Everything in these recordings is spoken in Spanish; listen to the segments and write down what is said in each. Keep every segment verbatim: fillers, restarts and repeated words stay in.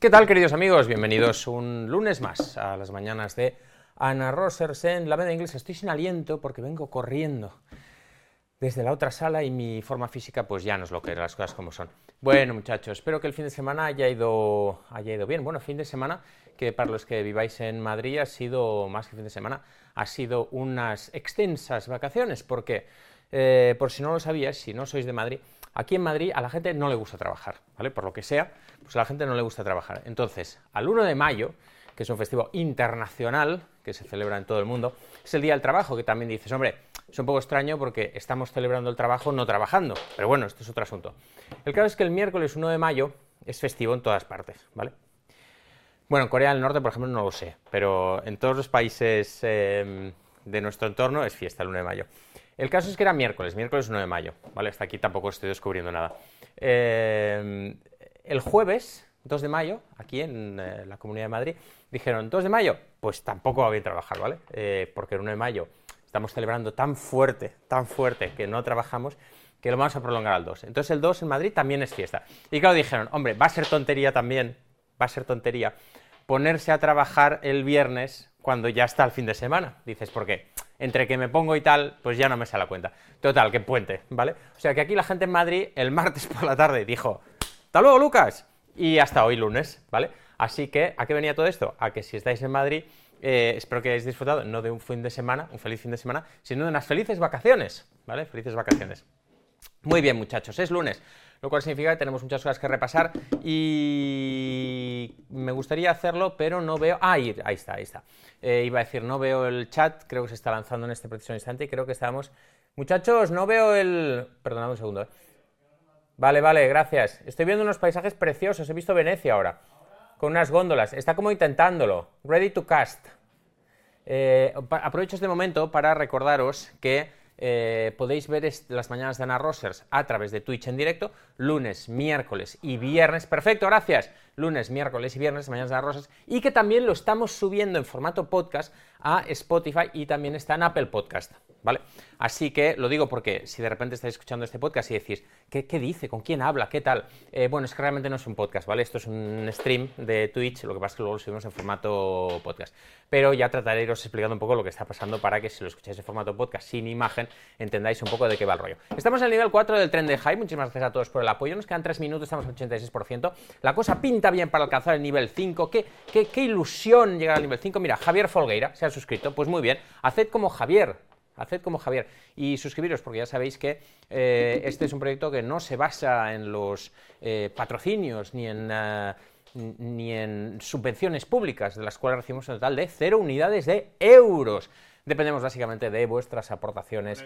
¿Qué tal, queridos amigos? Bienvenidos un lunes más a las mañanas de Ana Rosers en la Veda Inglesa. Estoy sin aliento porque vengo corriendo desde la otra sala y mi forma física pues ya no es lo que era, las cosas como son. Bueno, muchachos, espero que el fin de semana haya ido, haya ido bien. Bueno, fin de semana que para los que viváis en Madrid ha sido, más que fin de semana, ha sido unas extensas vacaciones, porque, eh, por si no lo sabíais, si no sois de Madrid, aquí en Madrid a la gente no le gusta trabajar, ¿vale? Por lo que sea, pues a la gente no le gusta trabajar. Entonces, al uno de mayo, que es un festivo internacional que se celebra en todo el mundo, es el Día del Trabajo, que también dices, hombre, es un poco extraño porque estamos celebrando el trabajo no trabajando, pero bueno, esto es otro asunto. El caso es que el miércoles uno de mayo es festivo en todas partes, ¿vale? Bueno, en Corea del Norte, por ejemplo, no lo sé, pero en todos los países eh, de nuestro entorno es fiesta el uno de mayo. El caso es que era miércoles, miércoles uno de mayo, ¿vale? Hasta aquí tampoco estoy descubriendo nada. Eh, el jueves, dos de mayo, aquí en eh, la Comunidad de Madrid, dijeron, ¿dos de mayo? Pues tampoco va bien trabajar, ¿vale? Eh, porque el uno de mayo estamos celebrando tan fuerte, tan fuerte, que no trabajamos, que lo vamos a prolongar al dos. Entonces el dos en Madrid también es fiesta. Y claro, dijeron, hombre, va a ser tontería también, va a ser tontería, ponerse a trabajar el viernes cuando ya está el fin de semana. Dices, ¿por qué? Entre que me pongo y tal, pues ya no me sale la cuenta. Total, que puente, ¿vale? O sea que aquí la gente en Madrid, el martes por la tarde, dijo, ¡hasta luego, Lucas! Y hasta hoy lunes, ¿vale? Así que, ¿a qué venía todo esto? A que si estáis en Madrid, eh, espero que hayáis disfrutado, no de un fin de semana, un feliz fin de semana, sino de unas felices vacaciones, ¿vale? Felices vacaciones. Muy bien, muchachos, es lunes, lo cual significa que tenemos muchas cosas que repasar y me gustaría hacerlo, pero no veo... Ah, ahí, ahí está, ahí está. Eh, iba a decir, no veo el chat, creo que se está lanzando en este preciso instante y creo que estamos... Muchachos, no veo el... Perdonad un segundo, ¿eh? Vale, vale, gracias. Estoy viendo unos paisajes preciosos, he visto Venecia ahora, con unas góndolas, está como intentándolo. Ready to cast. Eh, aprovecho este momento para recordaros que Eh, podéis ver las mañanas de Ana Rosers a través de Twitch en directo, lunes, miércoles y viernes, perfecto, gracias, lunes, miércoles y viernes, mañanas de Ana Rosers, y que también lo estamos subiendo en formato podcast a Spotify y también está en Apple Podcast, ¿vale? Así que lo digo porque si de repente estáis escuchando este podcast y decís, ¿qué, qué dice? ¿Con quién habla? ¿Qué tal? Eh, bueno, es que realmente no es un podcast, ¿vale? Esto es un stream de Twitch, lo que pasa es que luego lo subimos en formato podcast, pero ya trataré de iros explicando un poco lo que está pasando para que si lo escucháis en formato podcast sin imagen, entendáis un poco de qué va el rollo. Estamos en el nivel cuatro del tren de Hype, muchísimas gracias a todos por el apoyo, nos quedan tres minutos, estamos al ochenta y seis por ciento, la cosa pinta bien para alcanzar el nivel cinco, qué, qué, qué ilusión llegar al nivel cinco, mira, Javier Folgueira se ha suscrito, pues muy bien, haced como Javier, haced como Javier y suscribiros porque ya sabéis que eh, este es un proyecto que no se basa en los eh, patrocinios ni en... Uh, ni en subvenciones públicas, de las cuales recibimos un total de cero unidades de euros. Dependemos básicamente de vuestras aportaciones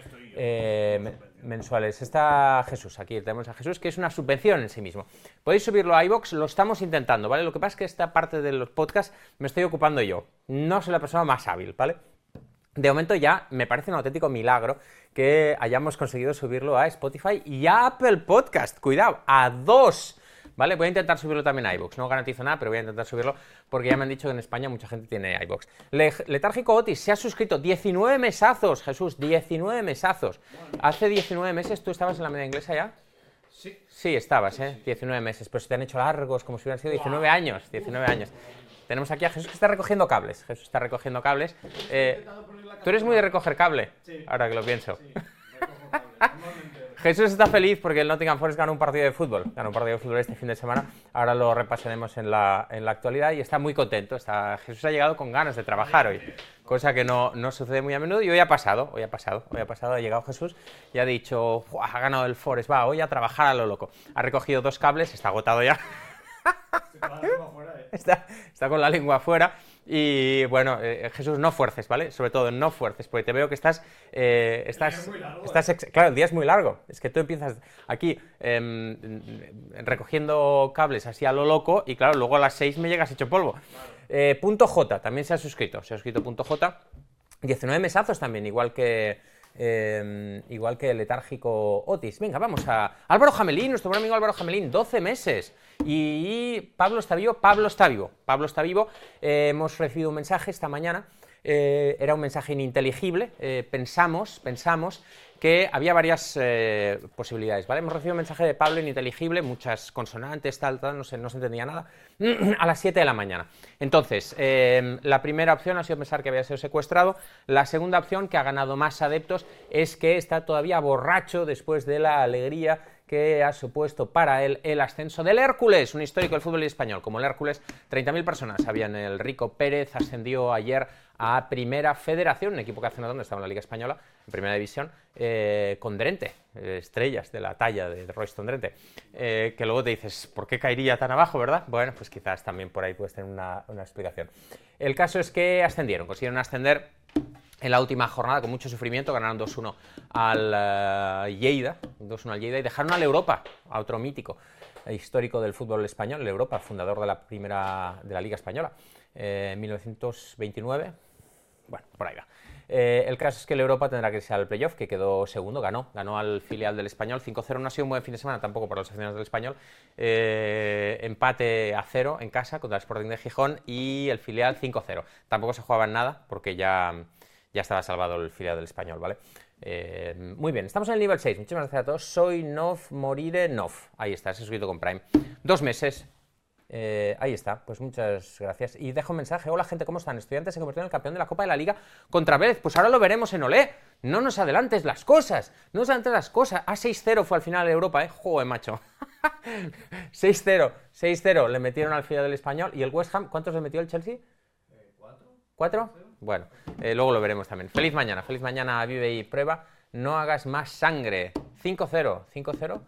eh, mensuales. Está Jesús, aquí tenemos a Jesús, que es una subvención en sí mismo. Podéis subirlo a iVoox, lo estamos intentando, ¿vale? Lo que pasa es que esta parte de los podcasts me estoy ocupando yo. No soy la persona más hábil, ¿vale? De momento ya me parece un auténtico milagro que hayamos conseguido subirlo a Spotify y a Apple Podcast. Cuidado, a dos. ¿Vale? Voy a intentar subirlo también a iVoox, no garantizo nada, pero voy a intentar subirlo porque ya me han dicho que en España mucha gente tiene iVoox. Le Letárgico Otis se ha suscrito, diecinueve mesazos, Jesús, diecinueve mesazos. ¿Hace diecinueve meses tú estabas en la media inglesa ya? Sí. Sí, estabas, ¿eh? diecinueve meses, pero se te han hecho largos, como si hubieran sido diecinueve años, diecinueve años. Tenemos aquí a Jesús que está recogiendo cables, Jesús está recogiendo cables. Eh, ¿Tú eres muy de recoger cable? Sí. Ahora que lo pienso. Sí, recojo cable, normalmente. Jesús está feliz porque el Nottingham Forest ganó un partido de fútbol, ganó un partido de fútbol este fin de semana, ahora lo repasaremos en la, en la actualidad y está muy contento, está, Jesús ha llegado con ganas de trabajar hoy, cosa que no, no sucede muy a menudo y hoy ha pasado, hoy ha pasado, hoy ha pasado, ha llegado Jesús y ha dicho, ha ganado el Forest, va, hoy a trabajar a lo loco, ha recogido dos cables, está agotado ya. Está, está con la lengua afuera y bueno, eh, Jesús, no fuerces, ¿vale? Sobre todo no fuerces, porque te veo que estás... Eh, estás, largo, estás ex claro, el día es muy largo, es que tú empiezas aquí eh, recogiendo cables así a lo loco y claro, luego a las seis me llegas hecho polvo. Claro. Eh, punto J, también se ha suscrito, se ha suscrito punto J, diecinueve mesazos también, igual que... Eh, igual que el letárgico Otis. Venga, vamos a Álvaro Jamelín, nuestro buen amigo Álvaro Jamelín, doce meses. Y Pablo está vivo, Pablo está vivo, Pablo está vivo. Eh, hemos recibido un mensaje esta mañana, eh, era un mensaje ininteligible. Eh, pensamos, pensamos que había varias eh, posibilidades, ¿vale? Hemos recibido un mensaje de Pablo ininteligible, muchas consonantes, tal, tal, no se, no se entendía nada, a las siete de la mañana. Entonces, eh, la primera opción ha sido pensar que había sido secuestrado. La segunda opción, que ha ganado más adeptos, es que está todavía borracho después de la alegría que ha supuesto para él el ascenso del Hércules, un histórico del fútbol español. Como el Hércules, treinta mil personas habían. El Rico Pérez ascendió ayer a Primera Federación, un equipo que hace nada donde estaba en la Liga Española, en Primera División, eh, con Drente, eh, estrellas de la talla de, de Royston Drente, eh, que luego te dices, ¿por qué caería tan abajo, verdad? Bueno, pues quizás también por ahí puedes tener una, una explicación. El caso es que ascendieron, consiguieron ascender en la última jornada con mucho sufrimiento, ganaron dos uno al uh, Lleida, dos uno al Lleida, y dejaron al Europa, a otro mítico histórico del fútbol español, el Europa, fundador de la primera de la Liga Española, eh, en mil novecientos veintinueve. Bueno, por ahí va. Eh, el caso es que el Europa tendrá que irse al playoff, que quedó segundo, ganó, ganó al filial del Español cinco cero, no ha sido un buen fin de semana tampoco para los aficionados del Español, eh, empate a cero en casa contra el Sporting de Gijón y el filial cinco cero. Tampoco se jugaba en nada porque ya, ya estaba salvado el filial del Español, ¿vale? Eh, muy bien, estamos en el nivel seis, muchísimas gracias a todos. Soy Nov Morire Nov, ahí está, se ha suscrito con Prime, dos meses. Eh, ahí está, pues muchas gracias. Y dejo un mensaje: hola gente, ¿cómo están? Estudiantes se convirtió en el campeón de la Copa de la Liga contra Vélez. Pues ahora lo veremos en Olé. No nos adelantes las cosas, no nos adelantes las cosas. Ah, seis cero fue al final de Europa, ¿eh? Joder, macho. seis cero, seis cero le metieron al final del Español. ¿Y el West Ham? ¿Cuántos le metió el Chelsea? Eh, ¿Cuatro? ¿Cuatro? Bueno, eh, luego lo veremos también. Feliz mañana, feliz mañana, vive y prueba. No hagas más sangre. cinco cero, cinco cero.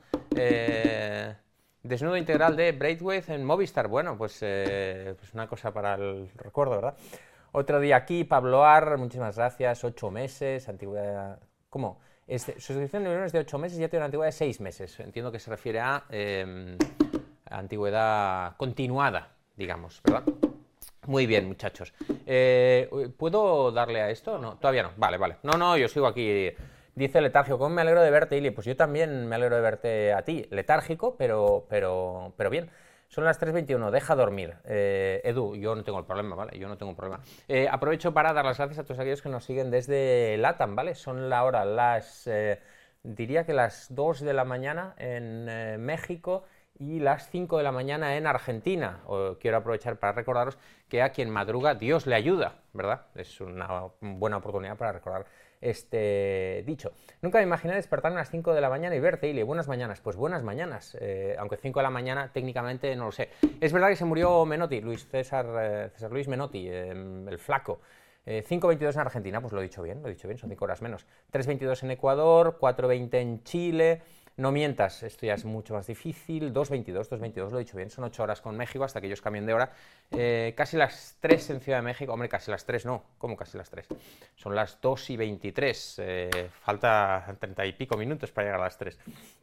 Eh... Desnudo integral de Braithwaite en Movistar. Bueno, pues, eh, pues una cosa para el recuerdo, ¿verdad? Otro día aquí, Pablo Ar, muchísimas gracias. Ocho meses, antigüedad. ¿Cómo? Este, suscripción de millones de ocho meses, ya tiene una antigüedad de seis meses. Entiendo que se refiere a eh, antigüedad continuada, digamos, ¿verdad? Muy bien, muchachos. Eh, ¿Puedo darle a esto? No, todavía no. Vale, vale. No, no, yo sigo aquí. Dice Letargio, ¿cómo me alegro de verte, Ili? Pues yo también me alegro de verte a ti. Letárgico, pero, pero, pero bien. Son las tres veintiuno, deja dormir. Eh, Edu, yo no tengo el problema, ¿vale? Yo no tengo problema. Eh, aprovecho para dar las gracias a todos aquellos que nos siguen desde LATAM, ¿vale? Son la hora, las, eh, diría que las dos de la mañana en eh, México y las cinco de la mañana en Argentina. O, quiero aprovechar para recordaros que a quien madruga, Dios le ayuda, ¿verdad? Es una buena oportunidad para recordar este dicho. Nunca me imaginé despertarme a las cinco de la mañana y verte, Ili. Buenas mañanas. Pues buenas mañanas, eh, aunque cinco de la mañana técnicamente no lo sé. Es verdad que se murió Menotti, Luis César, eh, César Luis Menotti, eh, el flaco. Eh, cinco veintidós en Argentina, pues lo he dicho bien, lo he dicho bien, son cinco horas menos. tres veintidós en Ecuador, cuatro veinte en Chile. No mientas, esto ya es mucho más difícil. dos veintidós, dos veintidós, lo he dicho bien, son ocho horas con México hasta que ellos cambien de hora. Eh, casi las tres en Ciudad de México, hombre, casi las tres no, ¿cómo casi las tres? Son las dos y veintitrés, eh, falta treinta y pico minutos para llegar a las tres.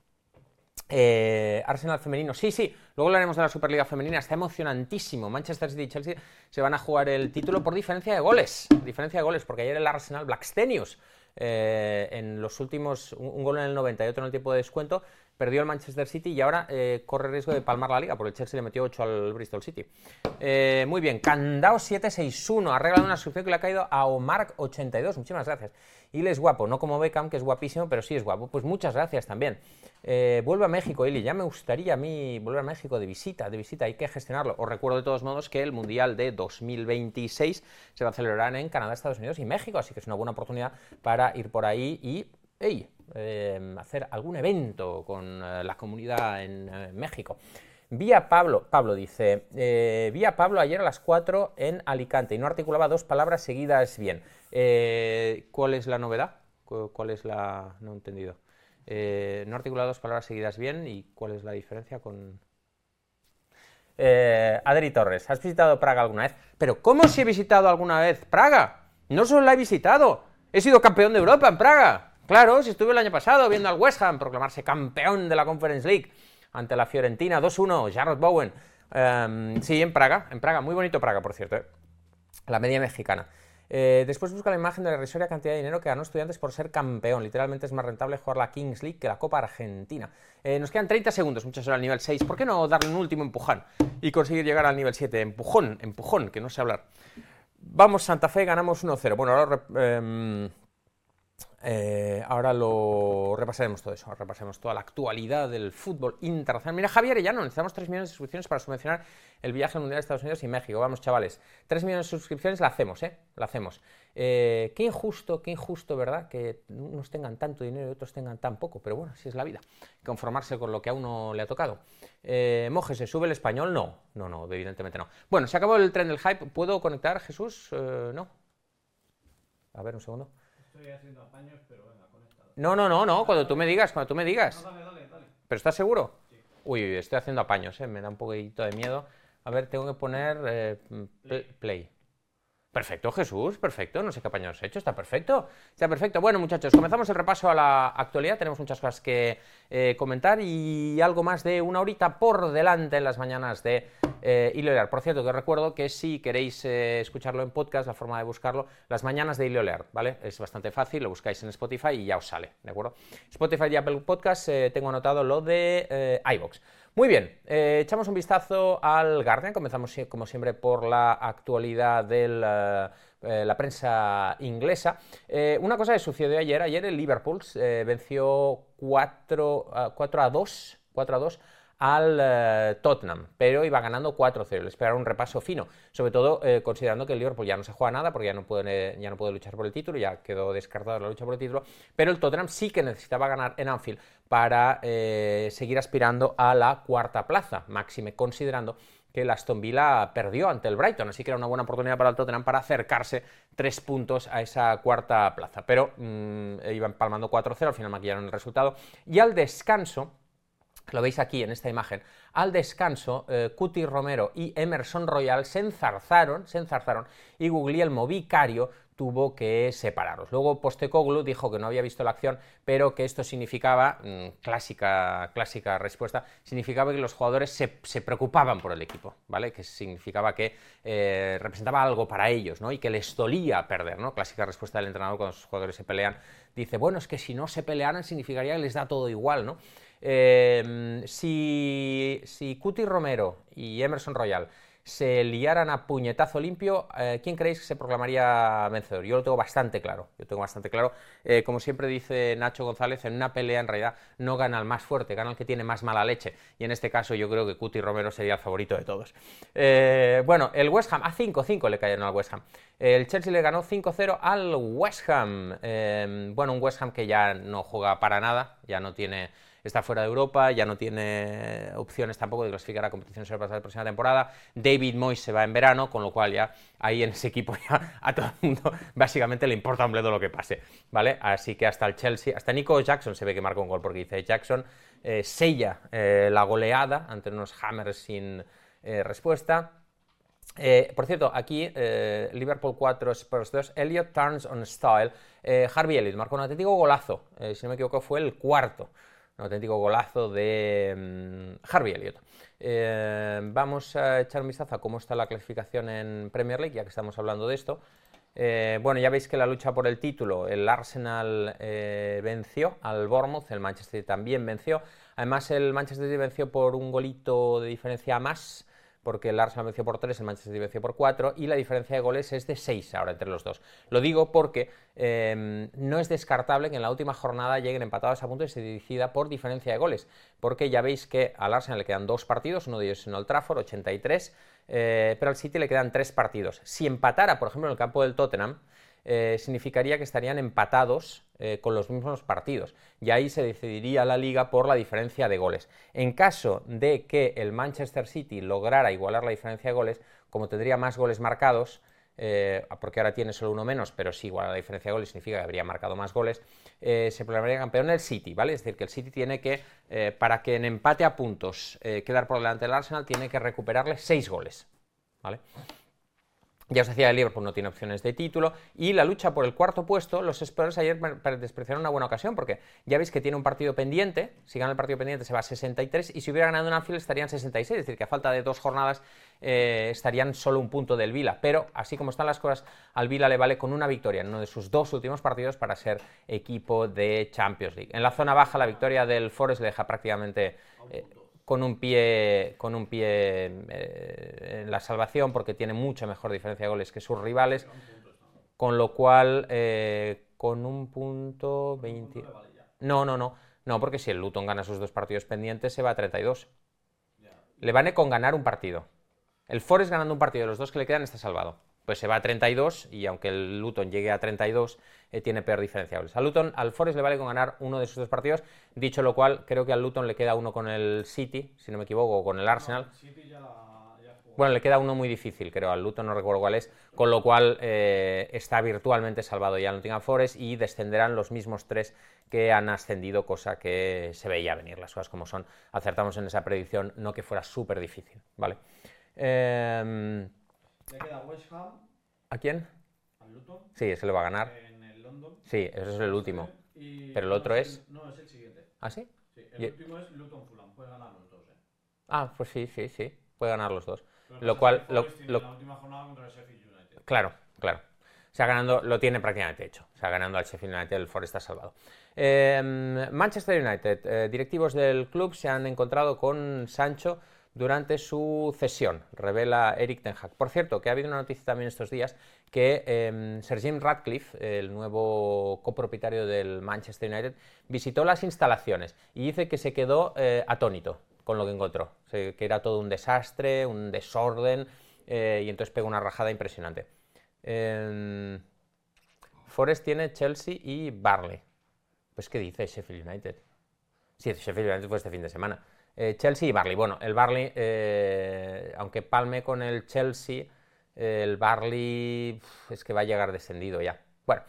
Eh, Arsenal femenino, sí, sí, luego hablaremos de la Superliga femenina, está emocionantísimo. Manchester City y Chelsea se van a jugar el título por diferencia de goles, diferencia de goles, porque ayer el Arsenal Blackstenius, eh, en los últimos, un, un gol en el noventa y otro en el tiempo de descuento, perdió el Manchester City y ahora eh, corre riesgo de palmar la liga, porque el Chelsea le metió ocho al Bristol City. Eh, muy bien, Candao siete seis uno, ha arreglado una suscripción que le ha caído a Omar ochenta y dos, muchísimas gracias. Y él es guapo, no como Beckham, que es guapísimo, pero sí es guapo. Pues muchas gracias también. Eh, vuelve a México, Ili, ya me gustaría a mí volver a México de visita, de visita, hay que gestionarlo. Os recuerdo de todos modos que el Mundial de dos mil veintiséis se va a celebrar en Canadá, Estados Unidos y México, así que es una buena oportunidad para ir por ahí y hey, eh, hacer algún evento con eh, la comunidad en eh, México. Vi a Pablo, Pablo dice, eh, vi a Pablo ayer a las cuatro en Alicante y no articulaba dos palabras seguidas bien. Eh, ¿Cuál es la novedad? ¿Cuál es la...? No he entendido. Eh, no articulaba dos palabras seguidas bien y ¿cuál es la diferencia con...? Eh, Adri Torres, ¿has visitado Praga alguna vez? ¿Pero cómo si he visitado alguna vez Praga? No solo la he visitado, he sido campeón de Europa en Praga. Claro, si estuve el año pasado viendo al West Ham proclamarse campeón de la Conference League ante la Fiorentina, dos uno, Jarrod Bowen. Um, sí, en Praga, en Praga, muy bonito Praga, por cierto, ¿eh? La media mexicana. Eh, después busca la imagen de la irrisoria cantidad de dinero que ganó Estudiantes por ser campeón. Literalmente es más rentable jugar la Kings League que la Copa Argentina. Eh, nos quedan treinta segundos, muchachos, al nivel seis. ¿Por qué no darle un último empujón y conseguir llegar al nivel siete? Empujón, empujón, que no sé hablar. Vamos, Santa Fe, ganamos uno cero. Bueno, ahora... Eh, Eh, ahora lo repasaremos todo eso, repasaremos toda la actualidad del fútbol internacional. Mira, Javier, ya no necesitamos tres millones de suscripciones para subvencionar el viaje al Mundial de Estados Unidos y México. Vamos, chavales, tres millones de suscripciones la hacemos, ¿eh? La hacemos. Eh, qué injusto, qué injusto, ¿verdad? Que unos tengan tanto dinero y otros tengan tan poco, pero bueno, así es la vida. Conformarse con lo que a uno le ha tocado. Eh, Moje, ¿se sube el español? No, no, no, evidentemente no. Bueno, se acabó el tren del hype. ¿Puedo conectar, Jesús? Eh, no. A ver, un segundo. Estoy haciendo apaños, pero venga, conectado. No, no, no, no, cuando tú me digas, cuando tú me digas. No, dale, dale, dale. ¿Pero estás seguro? Sí. Uy, uy, estoy haciendo apaños, ¿eh? Me da un poquito de miedo. A ver, tengo que poner eh, play. play. Perfecto, Jesús, perfecto. No sé qué apaño has hecho, está perfecto. Está perfecto. Bueno, muchachos, comenzamos el repaso a la actualidad. Tenemos muchas cosas que eh, comentar y algo más de una horita por delante en las mañanas de eh, Iliolear. Por cierto, que os recuerdo que si queréis eh, escucharlo en podcast, la forma de buscarlo, las mañanas de Iliolear, ¿vale? Es bastante fácil, lo buscáis en Spotify y ya os sale, ¿de acuerdo? Spotify y Apple Podcast, eh, tengo anotado lo de eh, iVoox. Muy bien, eh, echamos un vistazo al Guardian, comenzamos como siempre por la actualidad de la, eh, la prensa inglesa. Eh, una cosa que sucedió ayer, ayer el Liverpool eh, venció cuatro a dos al uh, Tottenham, pero iba ganando cuatro cero, le esperaba un repaso fino, sobre todo eh, considerando que el Liverpool ya no se juega nada porque ya no, puede, ya no puede luchar por el título, ya quedó descartada la lucha por el título, pero el Tottenham sí que necesitaba ganar en Anfield para eh, seguir aspirando a la cuarta plaza, máxime considerando que el Aston Villa perdió ante el Brighton, así que era una buena oportunidad para el Tottenham para acercarse tres puntos a esa cuarta plaza, pero mmm, iban palmando cuatro cero, al final maquillaron el resultado, y al descanso, lo veis aquí en esta imagen, al descanso, eh, Cuti Romero y Emerson Royal se enzarzaron, se enzarzaron y Guglielmo Vicario tuvo que separarlos. Luego Postecoglou dijo que no había visto la acción, pero que esto significaba, mmm, clásica, clásica respuesta, significaba que los jugadores se, se preocupaban por el equipo, ¿vale? Que significaba que eh, representaba algo para ellos, ¿no? Y que les dolía perder, ¿no? Clásica respuesta del entrenador cuando sus jugadores se pelean. Dice, bueno, es que si no se pelearan significaría que les da todo igual, ¿no? Eh, si, si Cuti Romero y Emerson Royal se liaran a puñetazo limpio, eh, ¿quién creéis que se proclamaría vencedor? Yo lo tengo bastante claro, yo tengo bastante claro. Eh, como siempre dice Nacho González, en una pelea en realidad no gana el más fuerte, gana el que tiene más mala leche, y en este caso yo creo que Cuti Romero sería el favorito de todos. Eh, bueno, el West Ham, a cinco cinco le cayeron al West Ham. El Chelsea le ganó cinco cero al West Ham. Eh, bueno, un West Ham que ya no juega para nada, ya no tiene... Está fuera de Europa, ya no tiene opciones tampoco de clasificar a competiciones europeas de la próxima temporada. David Moyes se va en verano, con lo cual ya ahí en ese equipo ya a todo el mundo básicamente le importa un bledo lo que pase, ¿vale? Así que hasta el Chelsea, hasta Nico Jackson se ve que marcó un gol porque dice Jackson, eh, sella eh, la goleada ante unos Hammers sin eh, respuesta. Eh, por cierto, aquí eh, Liverpool cuatro, Spurs dos, Elliot turns on style. Eh, Harvey Elliott marcó un auténtico golazo, eh, si no me equivoco fue el cuarto. Un auténtico golazo de um, Harvey Elliott. Eh, vamos a echar un vistazo a cómo está la clasificación en Premier League, ya que estamos hablando de esto. Eh, bueno, ya veis que la lucha por el título, el Arsenal eh, venció al Bournemouth, el Manchester City también venció. Además, el Manchester City venció por un golito de diferencia más, porque el Arsenal venció por tres, el Manchester City venció por cuatro, y la diferencia de goles es de seis ahora entre los dos. Lo digo porque eh, no es descartable que en la última jornada lleguen empatados a punto y se decida por diferencia de goles, porque ya veis que al Arsenal le quedan dos partidos, uno de ellos en Old Trafford, ochenta y tres, eh, pero al City le quedan tres partidos. Si empatara, por ejemplo, en el campo del Tottenham, Eh, significaría que estarían empatados eh, con los mismos partidos, y ahí se decidiría la liga por la diferencia de goles. En caso de que el Manchester City lograra igualar la diferencia de goles, como tendría más goles marcados, eh, porque ahora tiene solo uno menos, pero si iguala la diferencia de goles significa que habría marcado más goles, eh, se proclamaría campeón el City, ¿vale? Es decir, que el City tiene que, eh, para que en empate a puntos eh, quedar por delante del Arsenal, tiene que recuperarle seis goles, ¿vale? Ya os decía, el Liverpool no tiene opciones de título, y la lucha por el cuarto puesto, los Spurs ayer despreciaron una buena ocasión, porque ya veis que tiene un partido pendiente, si gana el partido pendiente se va a sesenta y tres, y si hubiera ganado en Anfield estarían sesenta y seis, es decir, que a falta de dos jornadas eh, estarían solo un punto del Villa, pero así como están las cosas, al Villa le vale con una victoria en uno de sus dos últimos partidos para ser equipo de Champions League. En la zona baja, la victoria del Forest le deja prácticamente... Eh, con un pie, con un pie eh, en la salvación, porque tiene mucha mejor diferencia de goles que sus rivales, con lo cual, eh, con un punto veinte. Un punto le vale ya. No, no, no, no, porque si el Luton gana sus dos partidos pendientes se va a treinta y dos. Ya. Le vale con ganar un partido. El Forest ganando un partido de los dos que le quedan está salvado. Pues se va a treinta y dos y aunque el Luton llegue a treinta y dos, eh, tiene peor diferenciables. Al Luton, al Forest le vale con ganar uno de sus dos partidos, dicho lo cual, creo que al Luton le queda uno con el City, si no me equivoco, o con el Arsenal. No, el City ya la, ya jugó. Bueno, le queda uno muy difícil, creo, al Luton no recuerdo cuál es, con lo cual eh, está virtualmente salvado ya el Nottingham Forest y descenderán los mismos tres que han ascendido, cosa que se veía venir, las cosas como son. Acertamos en esa predicción, no que fuera súper difícil, ¿vale? Eh, Le queda West Ham ¿A quién? al Luton Sí, ese lo va a ganar. en el London. Sí, ese es el último. Y- Pero el no, otro el- es- No, es el siguiente. ¿Ah, sí? Sí, el Y- último es Luton Fulham. Puede ganar los dos, ¿eh? Ah, pues sí, sí, sí. Puede ganar los dos. Pero Lo pasa cual, es que lo- Forest tiene lo- la última jornada contra el Sheffield United. Claro, claro. O sea, ganando, lo tiene prácticamente hecho. O sea, ganando al Sheffield United, el Forest está salvado. Eh, Manchester United, eh, directivos del club se han encontrado con Sancho durante su cesión, revela Eric Ten Hag. Por cierto, que ha habido una noticia también estos días que eh, Sir Jim Ratcliffe, el nuevo copropietario del Manchester United, visitó las instalaciones y dice que se quedó eh, atónito con lo que encontró, o sea, que era todo un desastre, un desorden, eh, y entonces pegó una rajada impresionante. Eh, Forest tiene Chelsea y Burnley. Pues, ¿qué dice Sheffield United? Sí, Sheffield United fue este fin de semana. Eh, Chelsea y Burnley. Bueno, el Burnley, eh, aunque palme con el Chelsea, eh, el Burnley uf, es que va a llegar descendido ya. Bueno,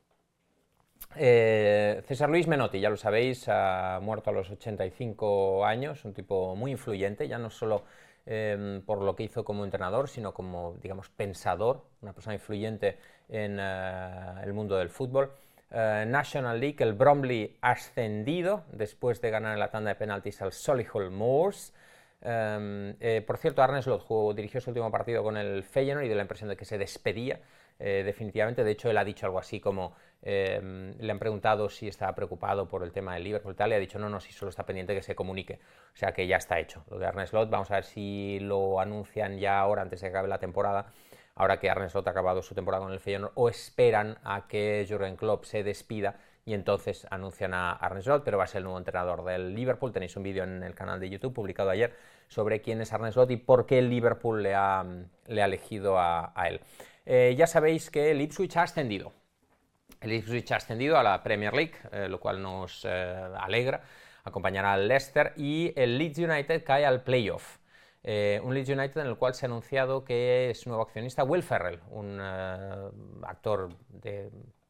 eh, César Luis Menotti, ya lo sabéis, ha muerto a los ochenta y cinco años, un tipo muy influyente, ya no solo eh, por lo que hizo como entrenador, sino como, digamos, pensador, una persona influyente en eh, el mundo del fútbol. Uh, National League, el Bromley ascendido después de ganar en la tanda de penaltis al Solihull Moors. Um, eh, por cierto, Arne Slot jugó, dirigió su último partido con el Feyenoord y dio la impresión de que se despedía eh, definitivamente. De hecho, él ha dicho algo así como, eh, le han preguntado si estaba preocupado por el tema del Liverpool y tal, y ha dicho no, no, si solo está pendiente que se comunique. O sea que ya está hecho. Lo de Arne Slot, vamos a ver si lo anuncian ya ahora antes de que acabe la temporada, ahora que Arne Slot ha acabado su temporada con el Feyenoord, o esperan a que Jürgen Klopp se despida y entonces anuncian a Arne Slot, pero va a ser el nuevo entrenador del Liverpool. Tenéis un vídeo en el canal de YouTube publicado ayer sobre quién es Arne Slot y por qué el Liverpool le ha, le ha elegido a, a él. Eh, ya sabéis que el Ipswich ha ascendido. El Ipswich ha ascendido a la Premier League, eh, lo cual nos eh, alegra. Acompañará al Leicester y el Leeds United cae al playoff. Eh, un Leeds United en el cual se ha anunciado que es nuevo accionista Will Ferrell, un uh, actor de,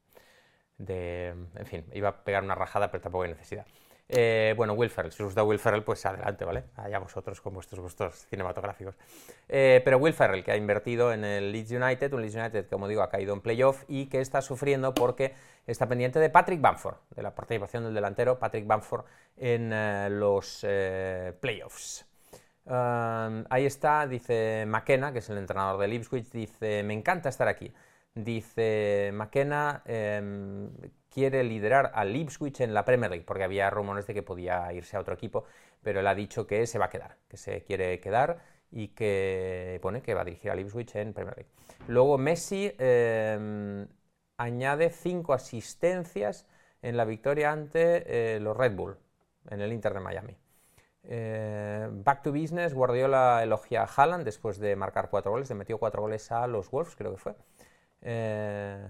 de... En fin, iba a pegar una rajada, pero tampoco hay necesidad. Eh, bueno, Will Ferrell, si os gusta Will Ferrell, pues adelante, ¿vale? Allá vosotros con vuestros gustos cinematográficos. Eh, pero Will Ferrell, que ha invertido en el Leeds United, un Leeds United, como digo, ha caído en playoff y que está sufriendo porque está pendiente de Patrick Bamford, de la participación del delantero Patrick Bamford en uh, los uh, playoffs. Um, ahí está, dice McKenna, que es el entrenador del Ipswich, dice, me encanta estar aquí. Dice, McKenna eh, quiere liderar al Ipswich en la Premier League, porque había rumores de que podía irse a otro equipo, pero él ha dicho que se va a quedar, que se quiere quedar y que pone que va a dirigir al Ipswich en Premier League. Luego Messi eh, añade cinco asistencias en la victoria ante eh, los Red Bull, en el Inter de Miami. Eh, back to business, Guardiola elogia a Haaland después de marcar cuatro goles, le metió cuatro goles a los Wolves, creo que fue. Eh,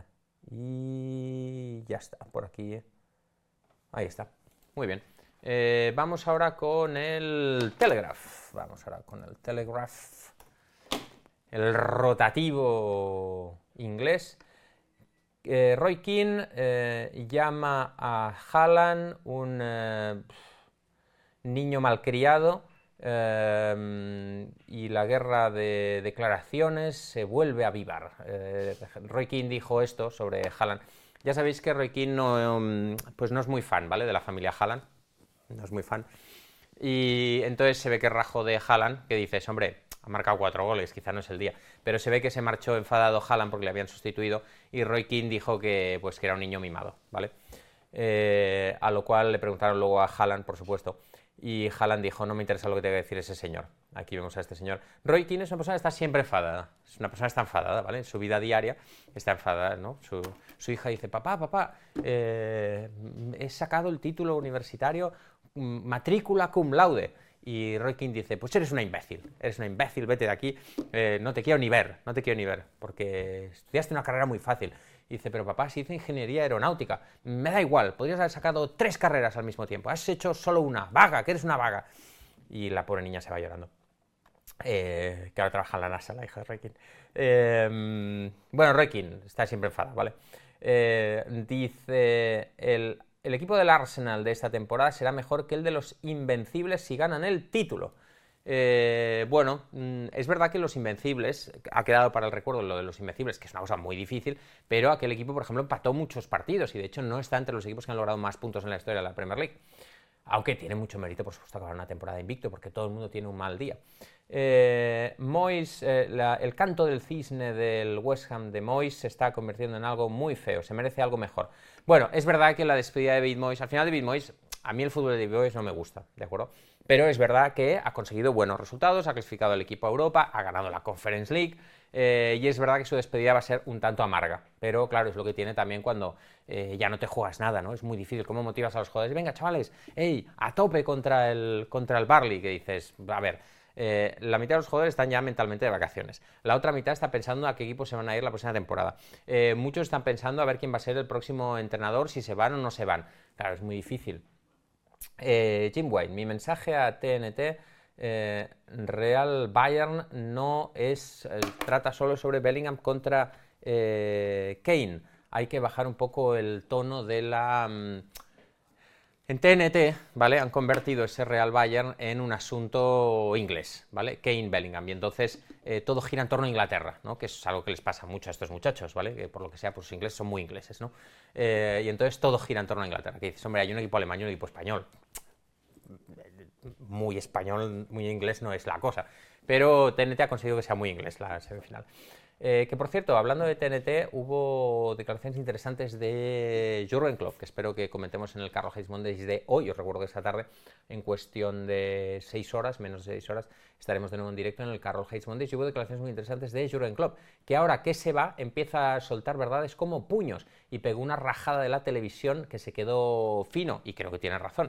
y ya está, por aquí. Ahí está, muy bien. Eh, vamos ahora con el Telegraph. Vamos ahora con el Telegraph. El rotativo inglés. Eh, Roy Keane eh, llama a Haaland un eh, niño malcriado. Eh, y la guerra de declaraciones se vuelve a avivar. Eh, Roy Keane dijo esto sobre Haaland. Ya sabéis que Roy Keane no, pues no es muy fan, ¿vale? De la familia Haaland. No es muy fan. Y entonces se ve que rajo de Haaland, que dices, hombre, ha marcado cuatro goles, quizá no es el día. Pero se ve que se marchó enfadado Haaland porque le habían sustituido y Roy Keane dijo que, pues, que era un niño mimado, ¿vale? Eh, a lo cual le preguntaron luego a Haaland, por supuesto. y Haaland dijo, no me interesa lo que tenga que decir ese señor. Aquí vemos a este señor. Roy Keane es una persona que está siempre enfadada, es una persona que está enfadada, ¿vale? En su vida diaria está enfadada, ¿no? Su, su hija dice, papá, papá, eh, he sacado el título universitario matrícula cum laude. Y Roy Keane dice, pues eres una imbécil, eres una imbécil, vete de aquí, eh, no te quiero ni ver, no te quiero ni ver, porque estudiaste una carrera muy fácil. Y dice, pero papá, si hice ingeniería aeronáutica, me da igual, podrías haber sacado tres carreras al mismo tiempo, has hecho solo una, vaga, que eres una vaga. Y la pobre niña se va llorando. Eh, que ahora trabaja en la NASA, la hija de Roy Keane. Eh, bueno, Roy Keane está siempre enfadado, ¿vale? Eh, dice, el... El equipo del Arsenal de esta temporada será mejor que el de los Invencibles si ganan el título. Eh, bueno, es verdad que los Invencibles, ha quedado para el recuerdo lo de los Invencibles, que es una cosa muy difícil, pero aquel equipo, por ejemplo, empató muchos partidos y de hecho no está entre los equipos que han logrado más puntos en la historia de la Premier League. Aunque tiene mucho mérito, por supuesto, acabar una temporada invicto, porque todo el mundo tiene un mal día. Eh, Moyes, eh, la, el canto del cisne del West Ham de Moyes se está convirtiendo en algo muy feo, se merece algo mejor. Bueno, es verdad que la despedida de David Moyes, al final David Moyes, a mí el fútbol de David Moyes no me gusta, ¿de acuerdo? Pero es verdad que ha conseguido buenos resultados, ha clasificado al equipo a Europa, ha ganado la Conference League, eh, y es verdad que su despedida va a ser un tanto amarga, pero claro, es lo que tiene también cuando eh, ya no te juegas nada, ¿no? Es muy difícil. ¿Cómo motivas a los jugadores? Venga, chavales, hey, a tope contra el, contra el Burnley, que dices, a ver, eh, la mitad de los jugadores están ya mentalmente de vacaciones, la otra mitad está pensando a qué equipo se van a ir la próxima temporada, eh, muchos están pensando a ver quién va a ser el próximo entrenador, si se van o no se van. Claro, es muy difícil. Eh, Jim Wayne, mi mensaje a T N T, eh, Real Bayern no es, eh, trata solo sobre Bellingham contra eh, Kane, hay que bajar un poco el tono de la... Um, en T N T, ¿vale? Han convertido ese Real Bayern en un asunto inglés, ¿vale? Kane Bellingham, y entonces eh, todo gira en torno a Inglaterra, ¿no? Que es algo que les pasa mucho a estos muchachos, ¿vale? Que por lo que sea, pues los ingleses son muy ingleses, ¿no? Eh, y entonces todo gira en torno a Inglaterra, que dices, hombre, hay un equipo alemán y un equipo español. Muy español, muy inglés no es la cosa, pero T N T ha conseguido que sea muy inglés la semifinal. Eh, que por cierto, hablando de T N T, hubo declaraciones interesantes de Jürgen Klopp, que espero que comentemos en el Carlo Hayes Mondays de hoy. Os recuerdo que esta tarde, en cuestión de seis horas, menos de seis horas, estaremos de nuevo en directo en el Carlo Hayes Mondays y hubo declaraciones muy interesantes de Jürgen Klopp, que ahora que se va, empieza a soltar verdades como puños y pegó una rajada de la televisión que se quedó fino, y creo que tiene razón.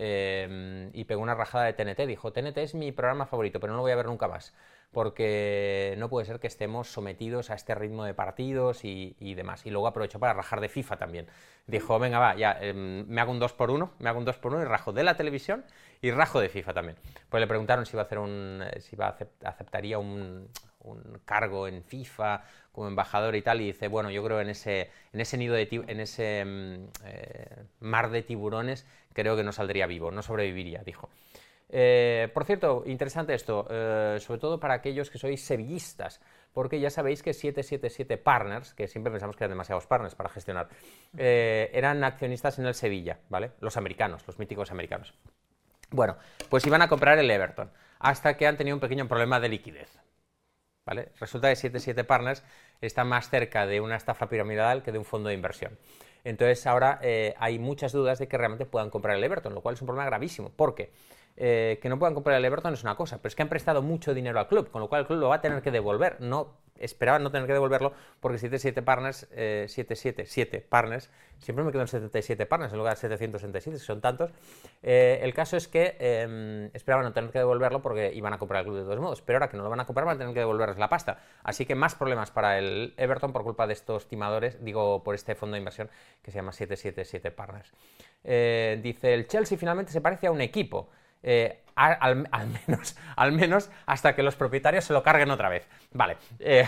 Eh, y pegó una rajada de T N T, dijo, T N T es mi programa favorito, pero no lo voy a ver nunca más, porque no puede ser que estemos sometidos a este ritmo de partidos y, y demás. Y luego aprovechó para rajar de FIFA también. Dijo, venga, va, ya, eh, me hago un dos por uno, me hago un dos por uno y rajo de la televisión y rajo de FIFA también. Pues le preguntaron si iba a hacer un, si iba a acept, aceptaría un, un cargo en FIFA como embajador y tal, y dice, bueno, yo creo en ese, en ese nido de en ese eh, mar de tiburones, creo que no saldría vivo, no sobreviviría, dijo. Eh, por cierto, interesante esto, eh, sobre todo para aquellos que sois sevillistas, porque ya sabéis que siete siete siete Partners, que siempre pensamos que eran demasiados partners para gestionar, eh, eran accionistas en el Sevilla, ¿vale? Los americanos, los míticos americanos. Bueno, pues iban a comprar el Everton, hasta que han tenido un pequeño problema de liquidez, ¿vale? Resulta que siete siete Partners está más cerca de una estafa piramidal que de un fondo de inversión. Entonces ahora eh, hay muchas dudas de que realmente puedan comprar el Everton, lo cual es un problema gravísimo, porque eh, que no puedan comprar el Everton es una cosa, pero es que han prestado mucho dinero al club, con lo cual el club lo va a tener que devolver. No esperaban no tener que devolverlo porque siete siete Partners, eh, siete siete siete Partners, siempre me quedo en setenta y siete Partners en lugar de setecientos sesenta y siete, son tantos. Eh, el caso es que eh, esperaban no tener que devolverlo porque iban a comprar el club de todos modos, pero ahora que no lo van a comprar van a tener que devolverles la pasta. Así que más problemas para el Everton por culpa de estos timadores, digo, por este fondo de inversión que se llama siete siete siete Partners. Eh, dice, el Chelsea finalmente se parece a un equipo. Eh, al, al, menos, al menos hasta que los propietarios se lo carguen otra vez. Vale, eh,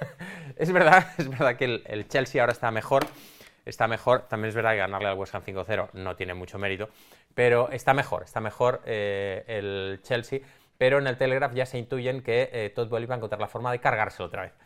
es verdad, es verdad que el, el Chelsea ahora está mejor, está mejor, también es verdad que ganarle al West Ham cinco cero no tiene mucho mérito, pero está mejor, está mejor eh, el Chelsea, pero en el Telegraph ya se intuyen que eh, Todd Boehly va a encontrar la forma de cargárselo otra vez.